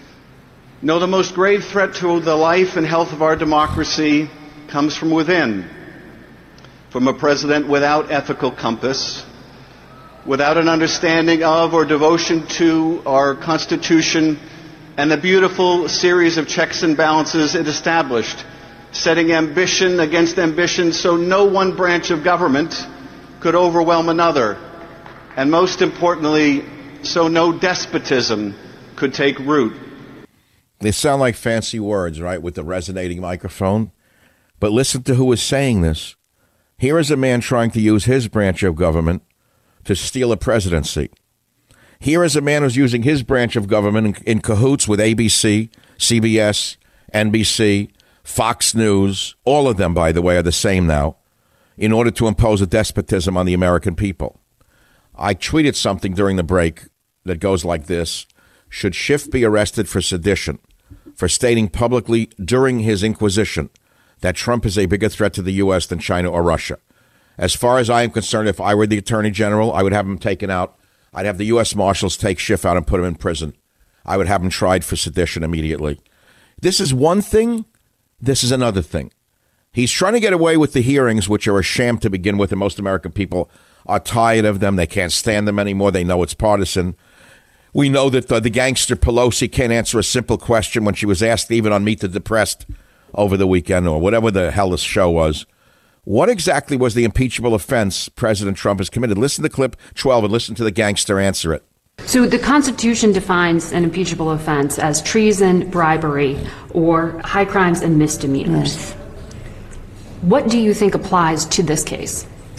No, the most grave threat to the life and health of our democracy comes from within, from a president without ethical compass, without an understanding of or devotion to our Constitution and the beautiful series of checks and balances it established, setting ambition against ambition so no one branch of government could overwhelm another, and most importantly, so no despotism could take root. They sound like fancy words, right, with the resonating microphone? But listen to who is saying this. Here is a man trying to use his branch of government to steal a presidency. Here is a man who's using his branch of government in, in cahoots with A B C, C B S, N B C, Fox News. All of them, by the way, are the same now, in order to impose a despotism on the American people. I tweeted something during the break that goes like this. Should Schiff be arrested for sedition, for stating publicly during his inquisition that Trump is a bigger threat to the U S than China or Russia? As far as I am concerned, if I were the Attorney General, I would have him taken out. I'd have the U S Marshals take Schiff out and put him in prison. I would have him tried for sedition immediately. This is one thing. This is another thing. He's trying to get away with the hearings, which are a sham to begin with, and most American people are tired of them. They can't stand them anymore. They know it's partisan. We know that the, the gangster Pelosi can't answer a simple question when she was asked even on Meet the Depressed over the weekend or whatever the hell this show was. What exactly was the impeachable offense President Trump has committed? Listen to clip twelve and listen to the gangster answer it. So the Constitution defines an impeachable offense as treason, bribery, or high crimes and misdemeanors. Yes. What do you think applies to this case?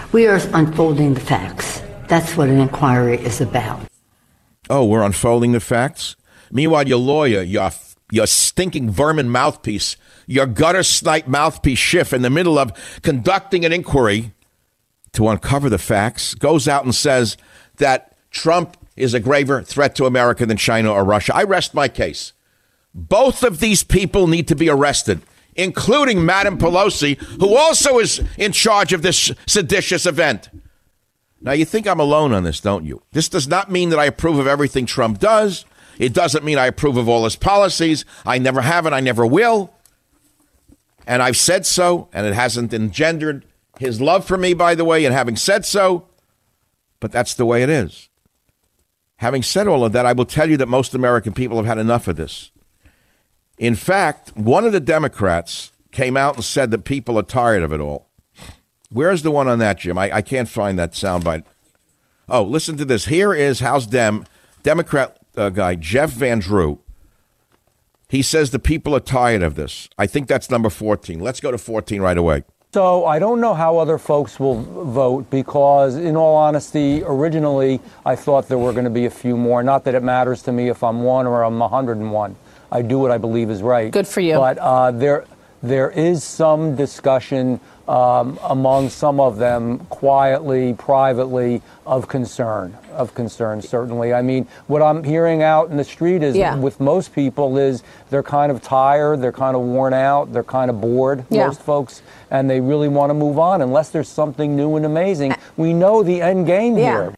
We are unfolding the facts. That's what an inquiry is about. Oh, we're unfolding the facts? Meanwhile, your lawyer, your, your stinking vermin mouthpiece, your gutter snipe mouthpiece Schiff, in the middle of conducting an inquiry to uncover the facts, goes out and says that Trump is a graver threat to America than China or Russia. I rest my case. Both of these people need to be arrested, including Madam Pelosi, who also is in charge of this seditious event. Now, you think I'm alone on this, don't you? This does not mean that I approve of everything Trump does. It doesn't mean I approve of all his policies. I never have and I never will. And I've said so, and it hasn't engendered his love for me, by the way, and having said so, but that's the way it is. Having said all of that, I will tell you that most American people have had enough of this. In fact, one of the Democrats came out and said that people are tired of it all. Where's the one on that, Jim? I, I can't find that soundbite. Oh, listen to this. Here is House Dem, Democrat uh, guy, Jeff Van Drew. He says the people are tired of this. I think that's number fourteen. Let's go to fourteen right away. So I don't know how other folks will vote because, in all honesty, originally I thought there were going to be a few more. Not that it matters to me if I'm one or I'm one hundred and one. I do what I believe is right. Good for you. But uh, there, there is some discussion um, among some of them, quietly, privately, of concern. Of concern, certainly. I mean, what I'm hearing out in the street is, yeah. with most people, is they're kind of tired, they're kind of worn out, they're kind of bored, yeah. most folks, and they really want to move on unless there's something new and amazing. We know the end game yeah. here.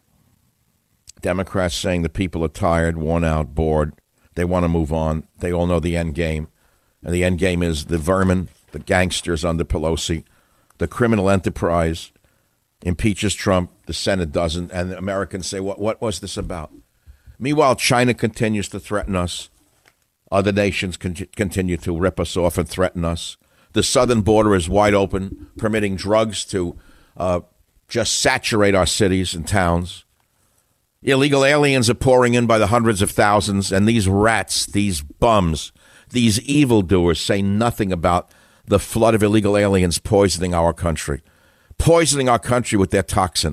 Democrats saying the people are tired, worn out, bored. They want to move on. They all know the end game. And the end game is the vermin, the gangsters under Pelosi, the criminal enterprise impeaches Trump, the Senate doesn't, and the Americans say, what, what was this about? Meanwhile, China continues to threaten us. Other nations con- continue to rip us off and threaten us. The southern border is wide open, permitting drugs to uh, just saturate our cities and towns. Illegal aliens are pouring in by the hundreds of thousands, and these rats, these bums, these evildoers say nothing about the flood of illegal aliens poisoning our country, poisoning our country with their toxin.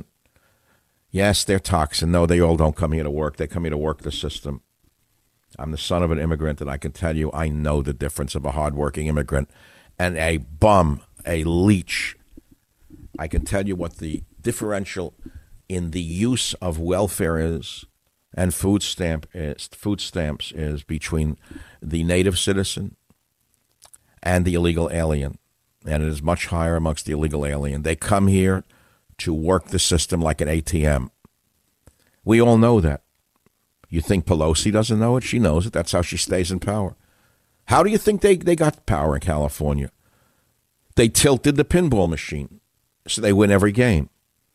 Yes, their toxin. No, they all don't come here to work. They come here to work the system. I'm the son of an immigrant, and I can tell you I know the difference of a hardworking immigrant and a bum, a leech. I can tell you what the differential in the use of welfare is and food stamp is, food stamps is between the native citizen and the illegal alien. And it is much higher amongst the illegal alien. They come here to work the system like an A T M. We all know that. You think Pelosi doesn't know it? She knows it. That's how she stays in power. How do you think they, they got power in California? They tilted the pinball machine, so they win every game.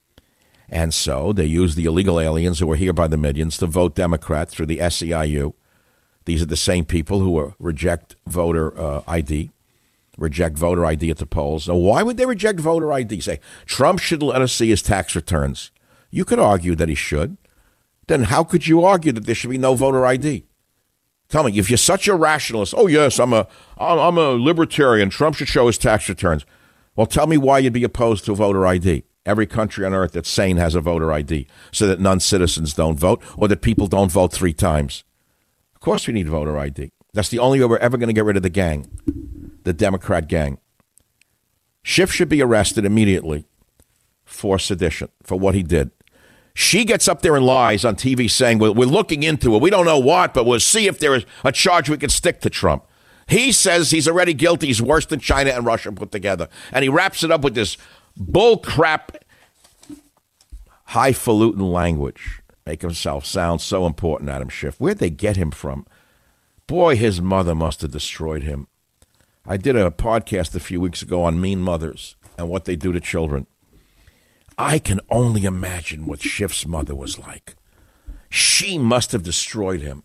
And so they use the illegal aliens who are here by the millions to vote Democrat through the S E I U. These are the same people who are, reject voter uh, I D, reject voter I D at the polls. Now, why would they reject voter I D? Say, Trump should let us see his tax returns. You could argue that he should. Then how could you argue that there should be no voter I D? Tell me, if you're such a rationalist, oh, yes, I'm a, I'm a libertarian, Trump should show his tax returns. Well, tell me why you'd be opposed to voter I D. Every country on earth that's sane has a voter I D so that non-citizens don't vote or that people don't vote three times. Of course we need voter I D. That's the only way we're ever going to get rid of the gang, the Democrat gang. Schiff should be arrested immediately for sedition, for what he did. She gets up there and lies on T V saying, well, we're looking into it. We don't know what, but we'll see if there is a charge we can stick to Trump. He says he's already guilty. He's worse than China and Russia put together. And he wraps it up with this bull crap, highfalutin language. Make himself sound so important, Adam Schiff. Where'd they get him from? Boy, his mother must have destroyed him. I did a podcast a few weeks ago on mean mothers and what they do to children. I can only imagine what Schiff's mother was like. She must have destroyed him.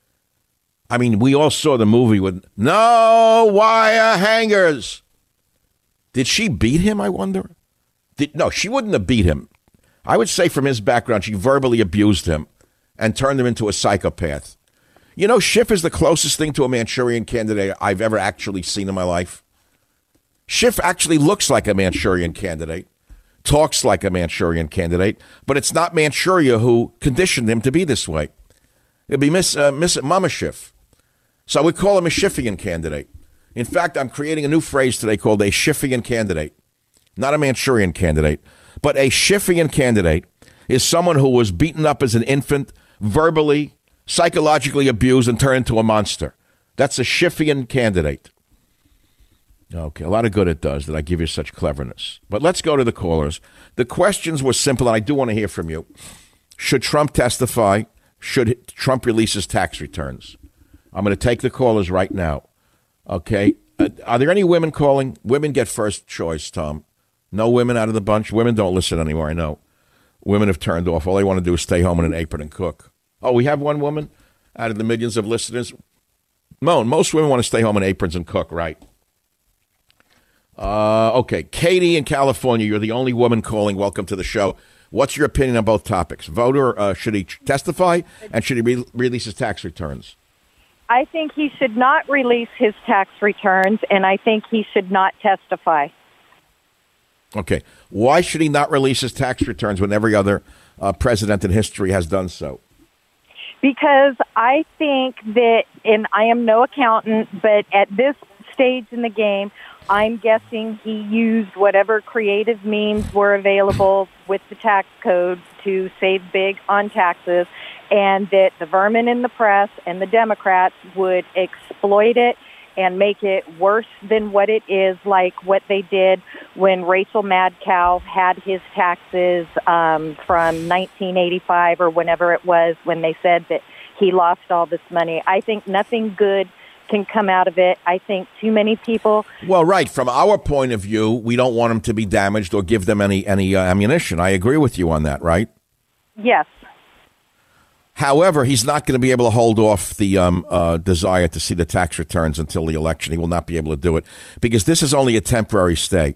I mean, we all saw the movie with no wire hangers. Did she beat him, I wonder? Did, no, she wouldn't have beat him. I would say from his background, she verbally abused him and turned him into a psychopath. You know, Schiff is the closest thing to a Manchurian candidate I've ever actually seen in my life. Schiff actually looks like a Manchurian candidate. talks like a Manchurian candidate, but it's not Manchuria who conditioned him to be this way. It'd be Miss uh, Miss Mamashiv. So we call him a Schiffian candidate. In fact, I'm creating a new phrase today called a Schiffian candidate. Not a Manchurian candidate, but a Schiffian candidate is someone who was beaten up as an infant, verbally, psychologically abused, and turned into a monster. That's a Schiffian candidate. Okay, a lot of good it does that I give you such cleverness. But let's go to the callers. The questions were simple, and I do want to hear from you. Should Trump testify? Should Trump release his tax returns? I'm going to take the callers right now. Okay. Uh, are there any women calling? Women get first choice, Tom. No women out of the bunch? Women don't listen anymore, I know. Women have turned off. All they want to do is stay home in an apron and cook. Oh, we have one woman out of the millions of listeners? Moan, most women want to stay home in aprons and cook, right? Uh, okay, Katie in California, you're the only woman calling. Welcome to the show. What's your opinion on both topics? Voter, uh, should he testify, and should he re- release his tax returns? I think he should not release his tax returns, and I think he should not testify. Okay. Why should he not release his tax returns when every other uh, president in history has done so? Because I think that, and I am no accountant, but at this stage in the game, I'm guessing he used whatever creative means were available with the tax code to save big on taxes, and that the vermin in the press and the Democrats would exploit it and make it worse than what it is, like what they did when Rachel Maddow had his taxes um, from nineteen eighty-five or whenever it was, when they said that he lost all this money. I think nothing good can come out of it. I think too many people... Well, right. From our point of view, we don't want them to be damaged or give them any, any uh, ammunition. I agree with you on that, right? Yes. However, he's not going to be able to hold off the um, uh, desire to see the tax returns until the election. He will not be able to do it because this is only a temporary stay.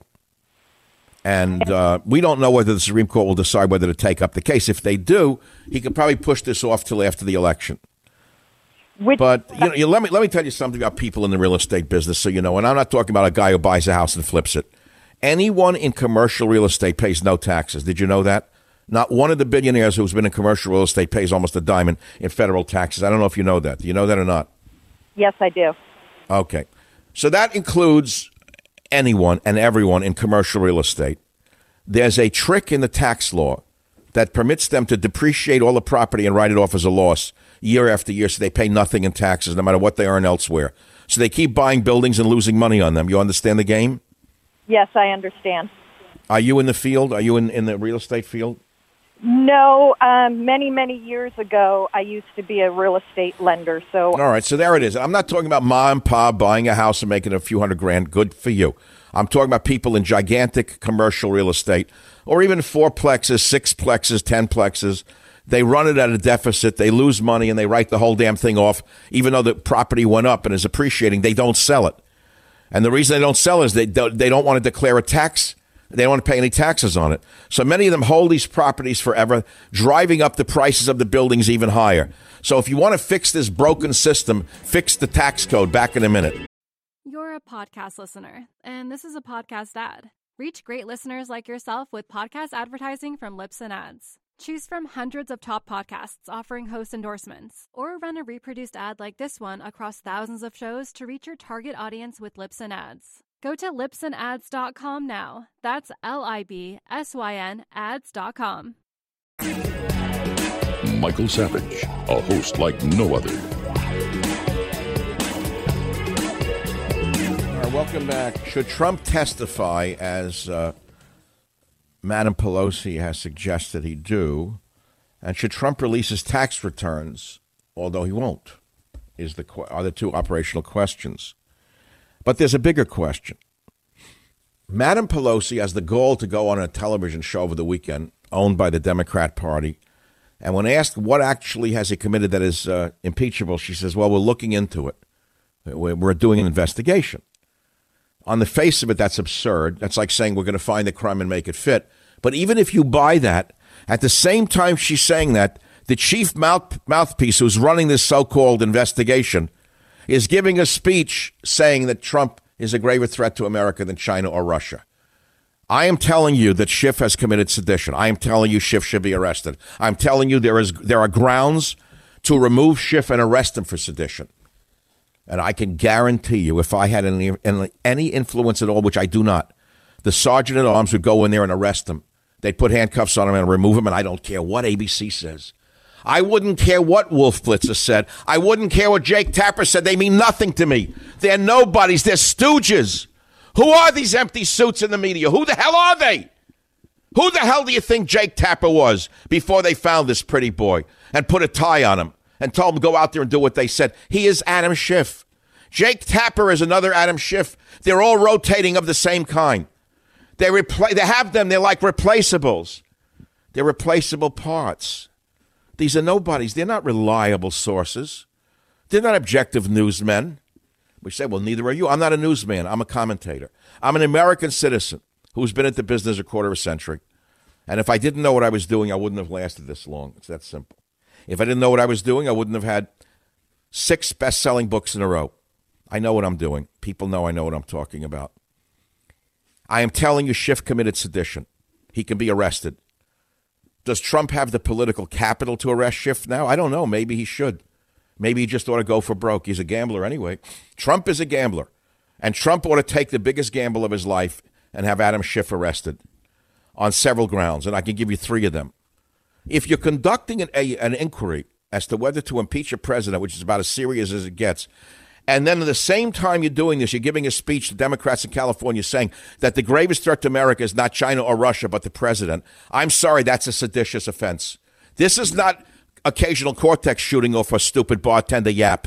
And uh, we don't know whether the Supreme Court will decide whether to take up the case. If they do, he could probably push this off till after the election. Which, but you know, you, let me let me tell you something about people in the real estate business, so you know. And I'm not talking about a guy who buys a house and flips it. Anyone in commercial real estate pays no taxes. Did you know that? Not one of the billionaires who's been in commercial real estate pays almost a dime in, in federal taxes. I don't know if you know that. Do you know that or not? Yes, I do. Okay. So that includes anyone and everyone in commercial real estate. There's a trick in the tax law that permits them to depreciate all the property and write it off as a loss year after year, so they pay nothing in taxes no matter what they earn elsewhere. So they keep buying buildings and losing money on them. You understand the game? Yes, I understand. Are you in the field? Are you in, in the real estate field? No, um, many, many years ago, I used to be a real estate lender. So, all right, so there it is. I'm not talking about mom and pop buying a house and making a few hundred grand. Good for you. I'm talking about people in gigantic commercial real estate, or even fourplexes, sixplexes, tenplexes. They run it at a deficit. They lose money, and they write the whole damn thing off, even though the property went up and is appreciating. They don't sell it. And the reason they don't sell it is they don't, they don't want to declare a tax. They don't want to pay any taxes on it. So many of them hold these properties forever, driving up the prices of the buildings even higher. So if you want to fix this broken system, fix the tax code. Back in a minute. You're a podcast listener, and this is a podcast ad. Reach great listeners like yourself with podcast advertising from Libsyn Ads. Choose from hundreds of top podcasts offering host endorsements, or run a reproduced ad like this one across thousands of shows to reach your target audience with Libsyn Ads. Go to libsyn ads dot com now. That's L I B S Y N ads dot com. Michael Savage, a host like no other. All right, welcome back. Should Trump testify, as uh, Madam Pelosi has suggested he do, and should Trump release his tax returns, although he won't, is the are the two operational questions. But there's a bigger question. Madam Pelosi has the goal to go on a television show over the weekend, owned by the Democrat Party, and when asked what actually has he committed that is uh, impeachable, she says, well, we're looking into it. We're doing an investigation. On the face of it, that's absurd. That's like saying we're going to find the crime and make it fit. But even if you buy that, at the same time she's saying that, the chief mouth, mouthpiece who's running this so-called investigation is giving a speech saying that Trump is a graver threat to America than China or Russia. I am telling you that Schiff has committed sedition. I am telling you Schiff should be arrested. I'm telling you there is there are grounds to remove Schiff and arrest him for sedition. And I can guarantee you, if I had any, any influence at all, which I do not, the sergeant at arms would go in there and arrest him. They'd put handcuffs on him and remove him, and I don't care what A B C says. I wouldn't care what Wolf Blitzer said. I wouldn't care what Jake Tapper said. They mean nothing to me. They're nobodies. They're stooges. Who are these empty suits in the media? Who the hell are they? Who the hell do you think Jake Tapper was before they found this pretty boy and put a tie on him and told him to go out there and do what they said? He is Adam Schiff. Jake Tapper is another Adam Schiff. They're all rotating of the same kind. They repla- They have them. They're like replaceables. They're replaceable parts. These are nobodies. They're not reliable sources. They're not objective newsmen. We say, well, neither are you. I'm not a newsman. I'm a commentator. I'm an American citizen who's been at the business a quarter of a century. And if I didn't know what I was doing, I wouldn't have lasted this long. It's that simple. If I didn't know what I was doing, I wouldn't have had six best-selling books in a row. I know what I'm doing. People know I know what I'm talking about. I am telling you, Schiff committed sedition. He can be arrested. Does Trump have the political capital to arrest Schiff now? I don't know. Maybe he should. Maybe he just ought to go for broke. He's a gambler anyway. Trump is a gambler. And Trump ought to take the biggest gamble of his life and have Adam Schiff arrested on several grounds. And I can give you three of them. If you're conducting an, a, an inquiry as to whether to impeach a president, which is about as serious as it gets, and then at the same time you're doing this, you're giving a speech to Democrats in California saying that the gravest threat to America is not China or Russia, but the president. I'm sorry, that's a seditious offense. This is not occasional Cortex shooting off a stupid bartender yap.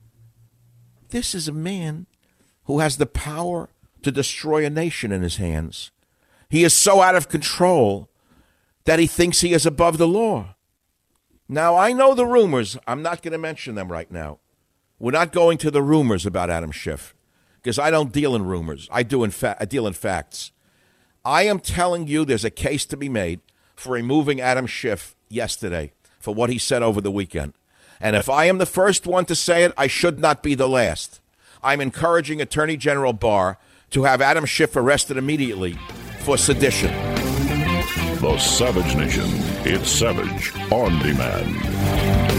This is a man who has the power to destroy a nation in his hands. He is so out of control that he thinks he is above the law. Now, I know the rumors. I'm not going to mention them right now. We're not going to the rumors about Adam Schiff because I don't deal in rumors. I do in fa- I deal in facts. I am telling you there's a case to be made for removing Adam Schiff yesterday for what he said over the weekend. And if I am the first one to say it, I should not be the last. I'm encouraging Attorney General Barr to have Adam Schiff arrested immediately for sedition. The Savage Nation. It's Savage on Demand.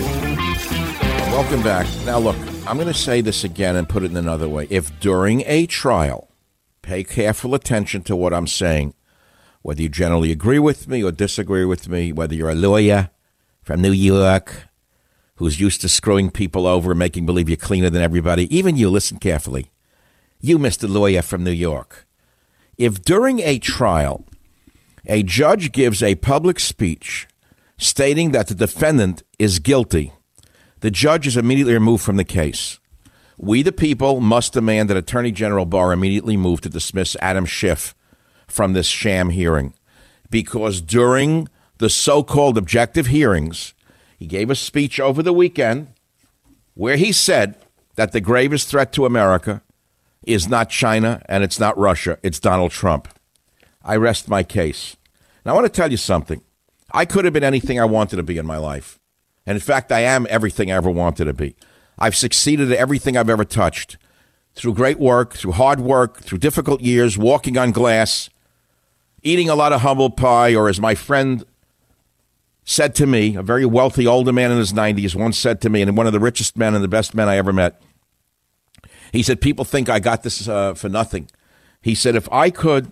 Welcome back. Now, look, I'm going to say this again and put it in another way. If during a trial, pay careful attention to what I'm saying, whether you generally agree with me or disagree with me, whether you're a lawyer from New York who's used to screwing people over and making believe you're cleaner than everybody, even you, listen carefully. You, Mister Lawyer from New York. If during a trial, a judge gives a public speech stating that the defendant is guilty, the judge is immediately removed from the case. We, the people, must demand that Attorney General Barr immediately move to dismiss Adam Schiff from this sham hearing. Because during the so-called objective hearings, he gave a speech over the weekend where he said that the gravest threat to America is not China and it's not Russia, it's Donald Trump. I rest my case. Now, I want to tell you something. I could have been anything I wanted to be in my life. And in fact, I am everything I ever wanted to be. I've succeeded at everything I've ever touched. Through great work, through hard work, through difficult years, walking on glass, eating a lot of humble pie, or as my friend said to me, a very wealthy older man in his nineties once said to me, and one of the richest men and the best men I ever met, he said, people think I got this uh, for nothing. He said, if I could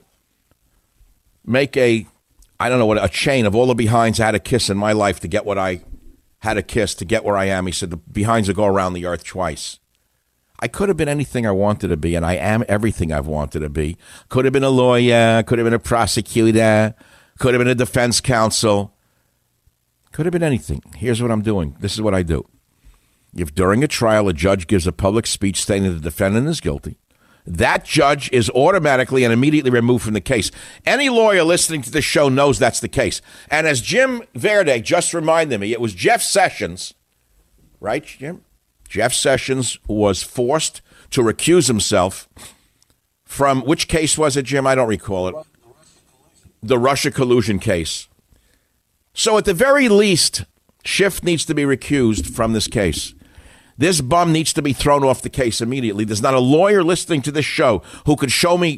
make a, I don't know what, a chain of all the behinds I had to kiss in my life to get what I had a kiss to get where I am. He said, the behinds will go around the earth twice. I could have been anything I wanted to be, and I am everything I've wanted to be. Could have been a lawyer, could have been a prosecutor, could have been a defense counsel. Could have been anything. Here's what I'm doing. This is what I do. If during a trial a judge gives a public speech stating the defendant is guilty, that judge is automatically and immediately removed from the case. Any lawyer listening to this show knows that's the case. And as Jim Verde just reminded me, it was Jeff Sessions, right, Jim? Jeff Sessions was forced to recuse himself from, which case was it, Jim? I don't recall it. The Russia collusion case. So at the very least, Schiff needs to be recused from this case. This bum needs to be thrown off the case immediately. There's not a lawyer listening to this show who could show me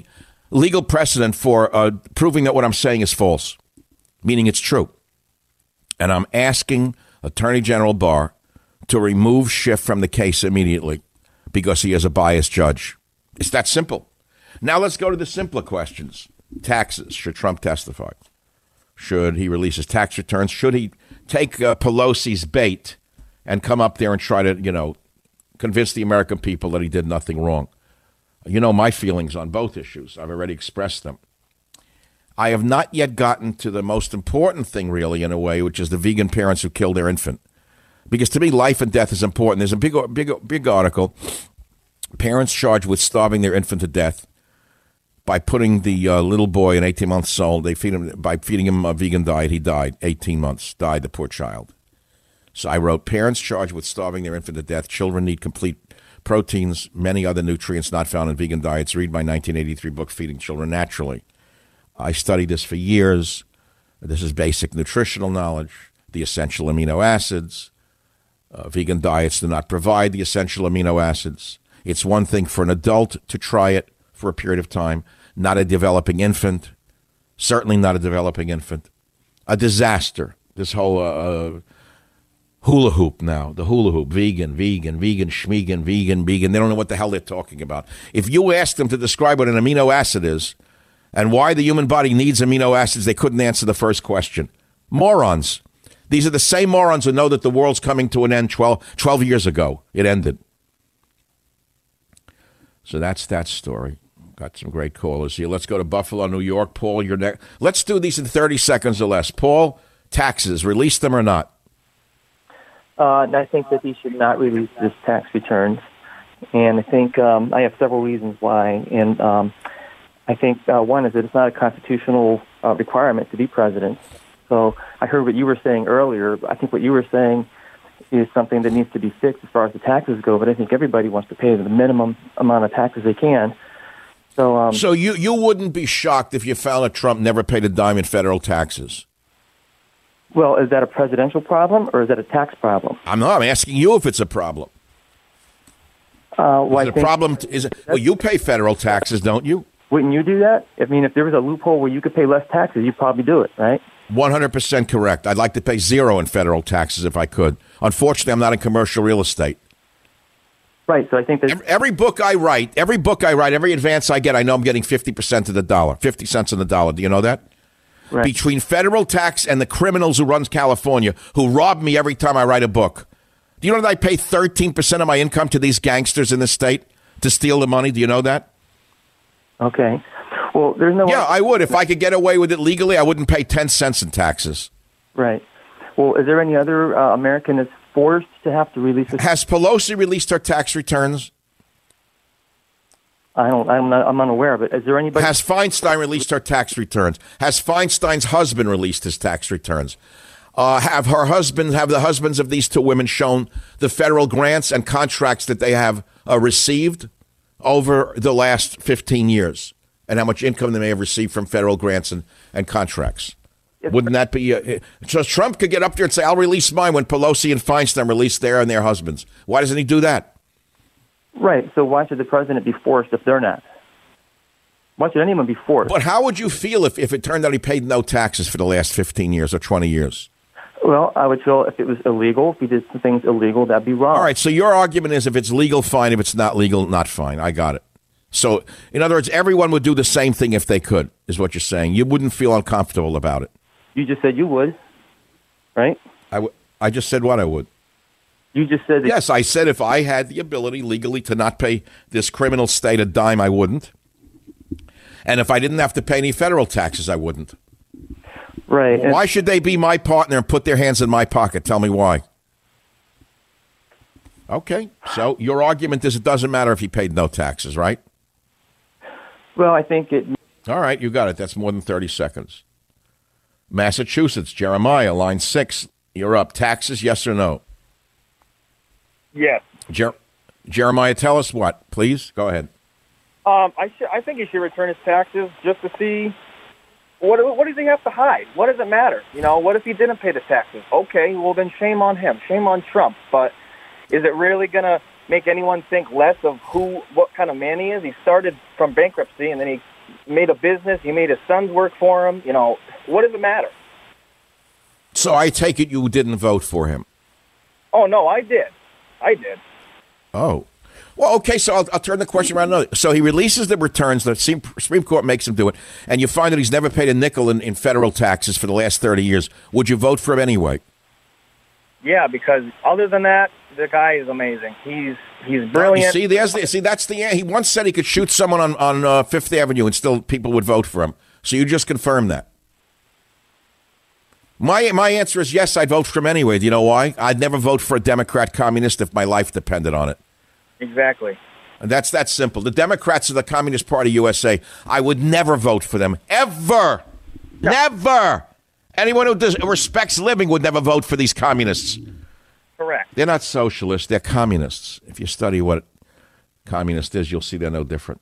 legal precedent for uh, proving that what I'm saying is false, meaning it's true. And I'm asking Attorney General Barr to remove Schiff from the case immediately because he is a biased judge. It's that simple. Now let's go to the simpler questions. Taxes. Should Trump testify? Should he release his tax returns? Should he take uh, Pelosi's bait and come up there and try to, you know, convince the American people that he did nothing wrong? You know my feelings on both issues. I've already expressed them. I have not yet gotten to the most important thing, really, in a way, which is the vegan parents who killed their infant. Because to me, life and death is important. There's a big, big, big article. Parents charged with starving their infant to death by putting the uh, little boy, an eighteen months old, they feed him by feeding him a vegan diet. He died. eighteen months, died the poor child. So I wrote, parents charged with starving their infant to death. Children need complete proteins, many other nutrients not found in vegan diets. Read my nineteen eighty-three book, Feeding Children Naturally. I studied this for years. This is basic nutritional knowledge, the essential amino acids. Uh, vegan diets do not provide the essential amino acids. It's one thing for an adult to try it for a period of time, not a developing infant, certainly not a developing infant. A disaster, this whole uh, hula hoop now, the hula hoop, vegan, vegan, vegan, schmegan, vegan, vegan. They don't know what the hell they're talking about. If you ask them to describe what an amino acid is and why the human body needs amino acids, they couldn't answer the first question. Morons. These are the same morons who know that the world's coming to an end twelve, twelve years ago. It ended. So that's that story. Got some great callers here. Let's go to Buffalo, New York. Paul, you're next. Let's do these in thirty seconds or less. Paul, taxes, release them or not? Uh, I think that he should not release his tax returns. And I think um, I have several reasons why. And um, I think uh, one is that it's not a constitutional uh, requirement to be president. So I heard what you were saying earlier. I think what you were saying is something that needs to be fixed as far as the taxes go. But I think everybody wants to pay the minimum amount of taxes they can. So, um, so you, you wouldn't be shocked if you found that Trump never paid a dime in federal taxes? Well, is that a presidential problem or is that a tax problem? I'm not. I'm asking you if it's a problem. Uh, well, is it a problem? To, is it, well, you pay federal taxes, don't you? Wouldn't you do that? I mean, if there was a loophole where you could pay less taxes, you'd probably do it, right? one hundred percent correct. I'd like to pay zero in federal taxes if I could. Unfortunately, I'm not in commercial real estate. Right, so I think that every, every book I write, every book I write, every advance I get, I know I'm getting fifty percent of the dollar, fifty cents on the dollar. Do you know that? Right. Between federal tax and the criminals who runs California, who rob me every time I write a book. Do you know that I pay thirteen percent of my income to these gangsters in the state to steal the money? Do you know that? Okay. Well, there's no... Yeah, I would. If I could get away with it legally, I wouldn't pay ten cents in taxes. Right. Well, is there any other uh, American that's forced to have to release it? Has Pelosi released her tax returns? I don't. I'm not. I'm unaware of it. Is there anybody? Has Feinstein released her tax returns? Has Feinstein's husband released his tax returns? Uh, have her husband? Have the husbands of these two women shown the federal grants and contracts that they have uh, received over the last fifteen years, and how much income they may have received from federal grants and, and contracts? Yes. Wouldn't that be... Uh, so Trump could get up there and say, I'll release mine when Pelosi and Feinstein release their and their husbands. Why doesn't he do that? Right. So why should the president be forced if they're not? Why should anyone be forced? But how would you feel if, if it turned out he paid no taxes for the last fifteen years or twenty years? Well, I would feel if it was illegal, if he did some things illegal, that'd be wrong. All right. So your argument is if it's legal, fine. If it's not legal, not fine. I got it. So, in other words, everyone would do the same thing if they could, is what you're saying. You wouldn't feel uncomfortable about it. You just said you would, right? I, w- I just said what I would. You just said that. Yes, I said if I had the ability legally to not pay this criminal state a dime, I wouldn't. And if I didn't have to pay any federal taxes, I wouldn't. Right. Why should they be my partner and put their hands in my pocket? Tell me why. Okay, so your argument is it doesn't matter if he paid no taxes, right? Well, I think it... All right, you got it. That's more than thirty seconds. Massachusetts, Jeremiah, line six. You're up. Taxes, yes or no? Yes. Jer- Jeremiah, tell us what, please. Go ahead. Um, I sh- I think he should return his taxes just to see what what does he have to hide? What does it matter? You know, what if he didn't pay the taxes? Okay, well then shame on him, shame on Trump. But is it really going to make anyone think less of who, what kind of man he is? He started from bankruptcy and then he made a business. He made his sons work for him. You know, what does it matter? So I take it you didn't vote for him. Oh, no, I did. I did. Oh. Well, okay, so I'll, I'll turn the question around another. So he releases the returns, the Supreme Court makes him do it, and you find that he's never paid a nickel in, in federal taxes for the last thirty years. Would you vote for him anyway? Yeah, because other than that, the guy is amazing. He's he's brilliant. You see, there's the, see, that's the he once said he could shoot someone on, on uh, Fifth Avenue and still people would vote for him. So you just confirmed that. My my answer is yes, I'd vote for him anyway. Do you know why? I'd never vote for a Democrat communist if my life depended on it. Exactly. And that's that simple. The Democrats are the Communist Party U S A. I would never vote for them. Ever. No. Never. Anyone who does, respects living would never vote for these communists. Correct. They're not socialists. They're communists. If you study what communist is, you'll see they're no different.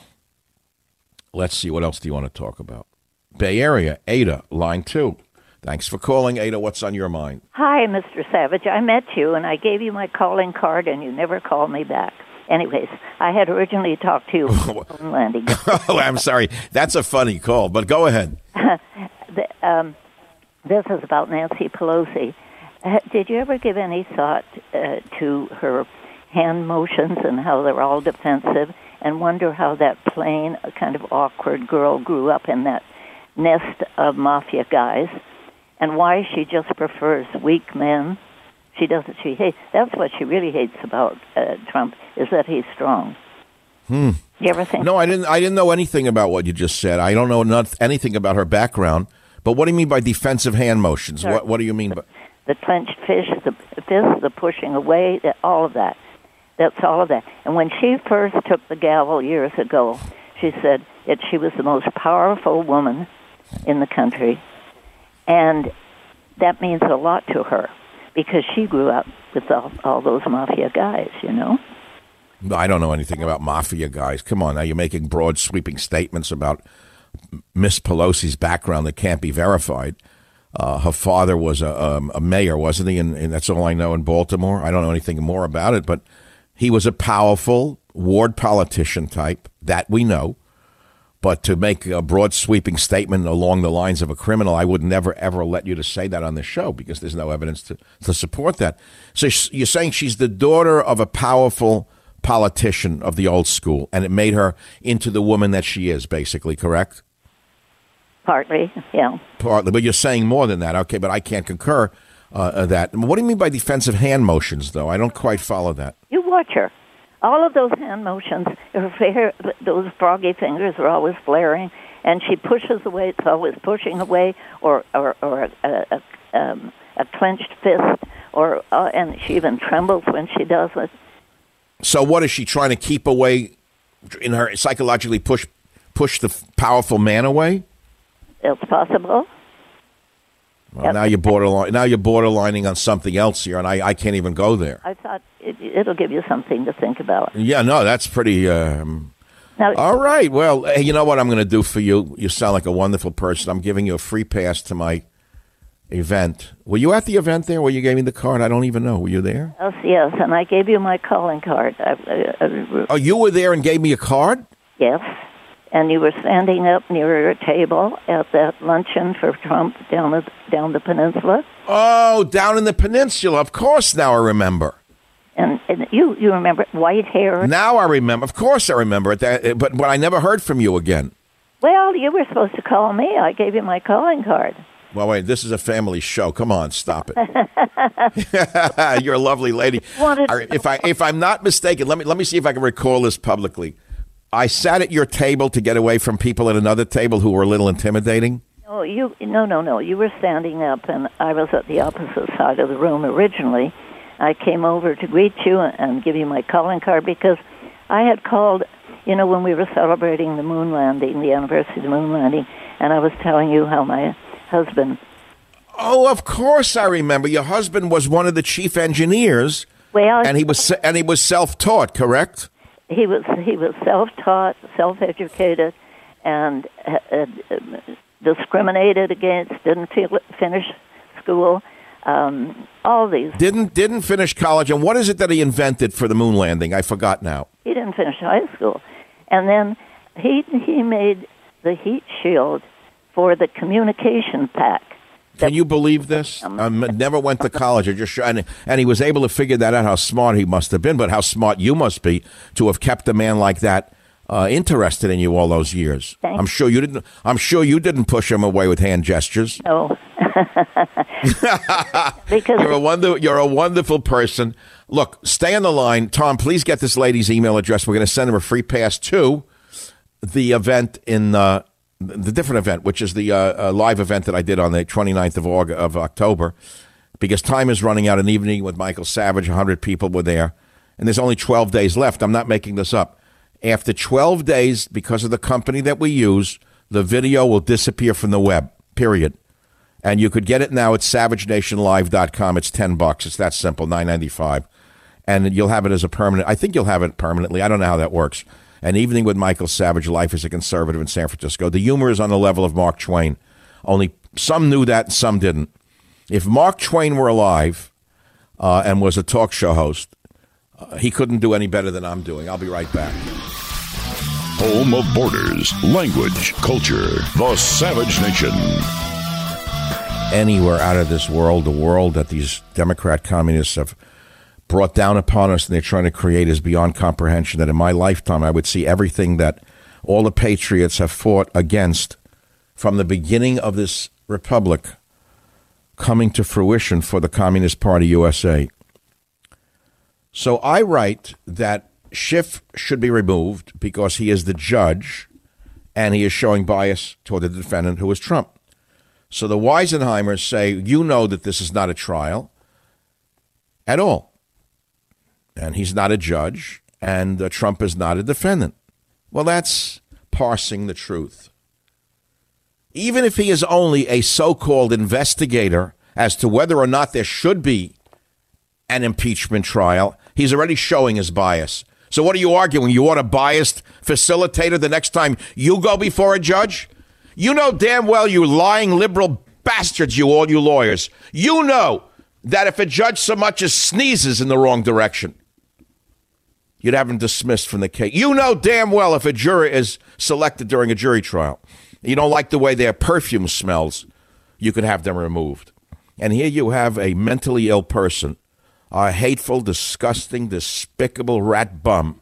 Let's see. What else do you want to talk about? Bay Area, Ada, line two. Thanks for calling, Ada. What's on your mind? Hi, Mister Savage. I met you, and I gave you my calling card, and you never called me back. Anyways, I had originally talked to you about moon landing. Oh, I'm sorry. That's a funny call, but go ahead. the, um, this is about Nancy Pelosi. Uh, did you ever give any thought uh, to her hand motions and how they're all defensive, and wonder how that plain, kind of awkward girl grew up in that nest of mafia guys? And why she just prefers weak men. She doesn't. She hates. That's what she really hates about uh, Trump, is that he's strong. Hmm. You ever think? No, I didn't. I didn't know anything about what you just said. I don't know not anything about her background. But what do you mean by defensive hand motions? Sorry. What What do you mean by the clenched fist, the fist, the pushing away, all of that? That's all of that. And when she first took the gavel years ago, she said that she was the most powerful woman in the country. And that means a lot to her because she grew up with all, all those mafia guys, you know? I don't know anything about mafia guys. Come on, now you're making broad, sweeping statements about Miss Pelosi's background that can't be verified. Uh, her father was a, um, a mayor, wasn't he? And, and that's all I know in Baltimore. I don't know anything more about it, but he was a powerful ward politician type. That we know. But to make a broad sweeping statement along the lines of a criminal, I would never, ever let you to say that on the show because there's no evidence to, to support that. So you're saying she's the daughter of a powerful politician of the old school, and it made her into the woman that she is, basically, correct? Partly, yeah. Partly, but you're saying more than that. Okay, but I can't concur uh, that. What do you mean by defensive hand motions, though? I don't quite follow that. You watch her. All of those hand motions, her hair, those froggy fingers are always flaring, and she pushes away. It's always pushing away, or or, or a, a, um, a clenched fist, or uh, and she even trembles when she does it. So, what is she trying to keep away? In her psychologically push push the powerful man away? It's possible. Well, yep. now you're borderline. Now you're borderlining on something else here, and I, I can't even go there. I thought it, it'll give you something to think about. Yeah, no, that's pretty. Um, now, all right. Well, hey, you know what I'm going to do for you? You sound like a wonderful person. I'm giving you a free pass to my event. Were you at the event there where you gave me the card? I don't even know. Were you there? Yes, yes, and I gave you my calling card. I, I, I, oh, you were there and gave me a card? Yes. And you were standing up near a table at that luncheon for Trump down the, down the peninsula. Oh, down in the peninsula. Of course, now I remember. And, and you, you remember white hair. Now I remember. Of course I remember it. That, but, but I never heard from you again. Well, you were supposed to call me. I gave you my calling card. Well, wait, this is a family show. Come on, stop it. You're a lovely lady. Wanted- if, I, if I'm not mistaken, let me, let me see if I can recall this publicly. I sat at your table to get away from people at another table who were a little intimidating? No, you, no, no, no. You were standing up, and I was at the opposite side of the room originally. I came over to greet you and give you my calling card because I had called, you know, when we were celebrating the moon landing, the anniversary of the moon landing, and I was telling you how my husband... Oh, of course I remember. Your husband was one of the chief engineers, well, and he was and he was self-taught, correct? He was he was self-taught, self-educated, and uh, uh, discriminated against. Didn't feel, finish school. Um, all these didn't didn't finish college. And what is it that he invented for the moon landing? I forgot now. He didn't finish high school, and then he he made the heat shield for the communication pack. Can you believe this? I never went to college. I just and, and he was able to figure that out. How smart he must have been, but how smart you must be to have kept a man like that uh, interested in you all those years. Thanks. I'm sure you didn't. I'm sure you didn't push him away with hand gestures. No. Because you're a wonder. You're a wonderful person. Look, stay on the line, Tom. Please get this lady's email address. We're going to send her a free pass to the event in. Uh, The different event, which is the uh, uh, live event that I did on the twenty-ninth of, August, of October, because time is running out. An evening with Michael Savage, one hundred people were there, and there's only twelve days left. I'm not making this up. After twelve days, because of the company that we use, the video will disappear from the web, period. And you could get it now at savage nation live dot com. It's ten bucks. It's that simple, nine ninety-five. And you'll have it as a permanent. I think you'll have it permanently. I don't know how that works. An Evening with Michael Savage, Life as a Conservative in San Francisco. The humor is on the level of Mark Twain. Only some knew that and some didn't. If Mark Twain were alive uh, and was a talk show host, uh, he couldn't do any better than I'm doing. I'll be right back. Home of borders, language, culture, the Savage Nation. Anywhere out of this world, the world that these Democrat communists have brought down upon us and they're trying to create is beyond comprehension. That in my lifetime, I would see everything that all the patriots have fought against from the beginning of this republic coming to fruition for the Communist Party U S A. So I write that Schiff should be removed because he is the judge and he is showing bias toward the defendant, who is Trump. So the Weisenheimers say, you know that this is not a trial at all. And he's not a judge, and uh, Trump is not a defendant. Well, that's parsing the truth. Even if he is only a so-called investigator as to whether or not there should be an impeachment trial, he's already showing his bias. So what are you arguing? You want a biased facilitator the next time you go before a judge? You know damn well, you lying liberal bastards, you all you lawyers. You know that if a judge so much as sneezes in the wrong direction, you'd have him dismissed from the case. You know damn well if a juror is selected during a jury trial, you don't like the way their perfume smells, you could have them removed. And here you have a mentally ill person, a hateful, disgusting, despicable rat bum,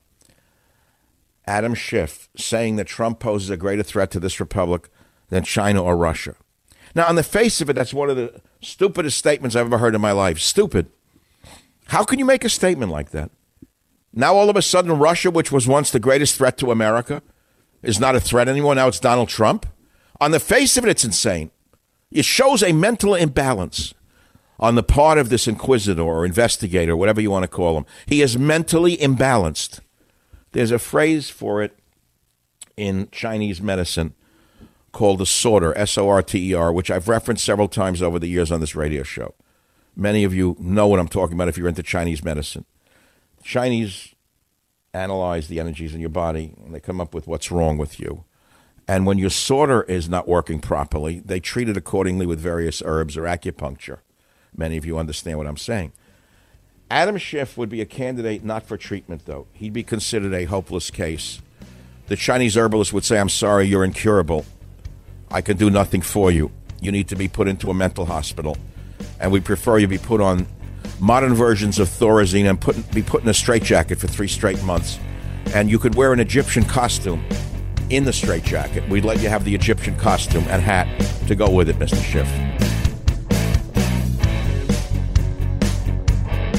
Adam Schiff, saying that Trump poses a greater threat to this republic than China or Russia. Now, on the face of it, that's one of the stupidest statements I've ever heard in my life. Stupid. How can you make a statement like that? Now, all of a sudden, Russia, which was once the greatest threat to America, is not a threat anymore. Now it's Donald Trump. On the face of it, it's insane. It shows a mental imbalance on the part of this inquisitor or investigator, whatever you want to call him. He is mentally imbalanced. There's a phrase for it in Chinese medicine called the sorter, S O R T E R, which I've referenced several times over the years on this radio show. Many of you know what I'm talking about if you're into Chinese medicine. Chinese analyze the energies in your body, and they come up with what's wrong with you. And when your sorter is not working properly, they treat it accordingly with various herbs or acupuncture. Many of you understand what I'm saying. Adam Schiff would be a candidate not for treatment, though. He'd be considered a hopeless case. The Chinese herbalist would say, I'm sorry, you're incurable. I can do nothing for you. You need to be put into a mental hospital. And we prefer you be put on modern versions of Thorazine and put, be put in a straitjacket for three straight months. And you could wear an Egyptian costume in the straitjacket. We'd let you have the Egyptian costume and hat to go with it, Mister Schiff.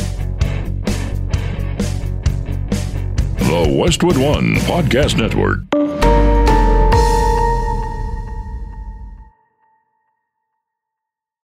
The Westwood One Podcast Network.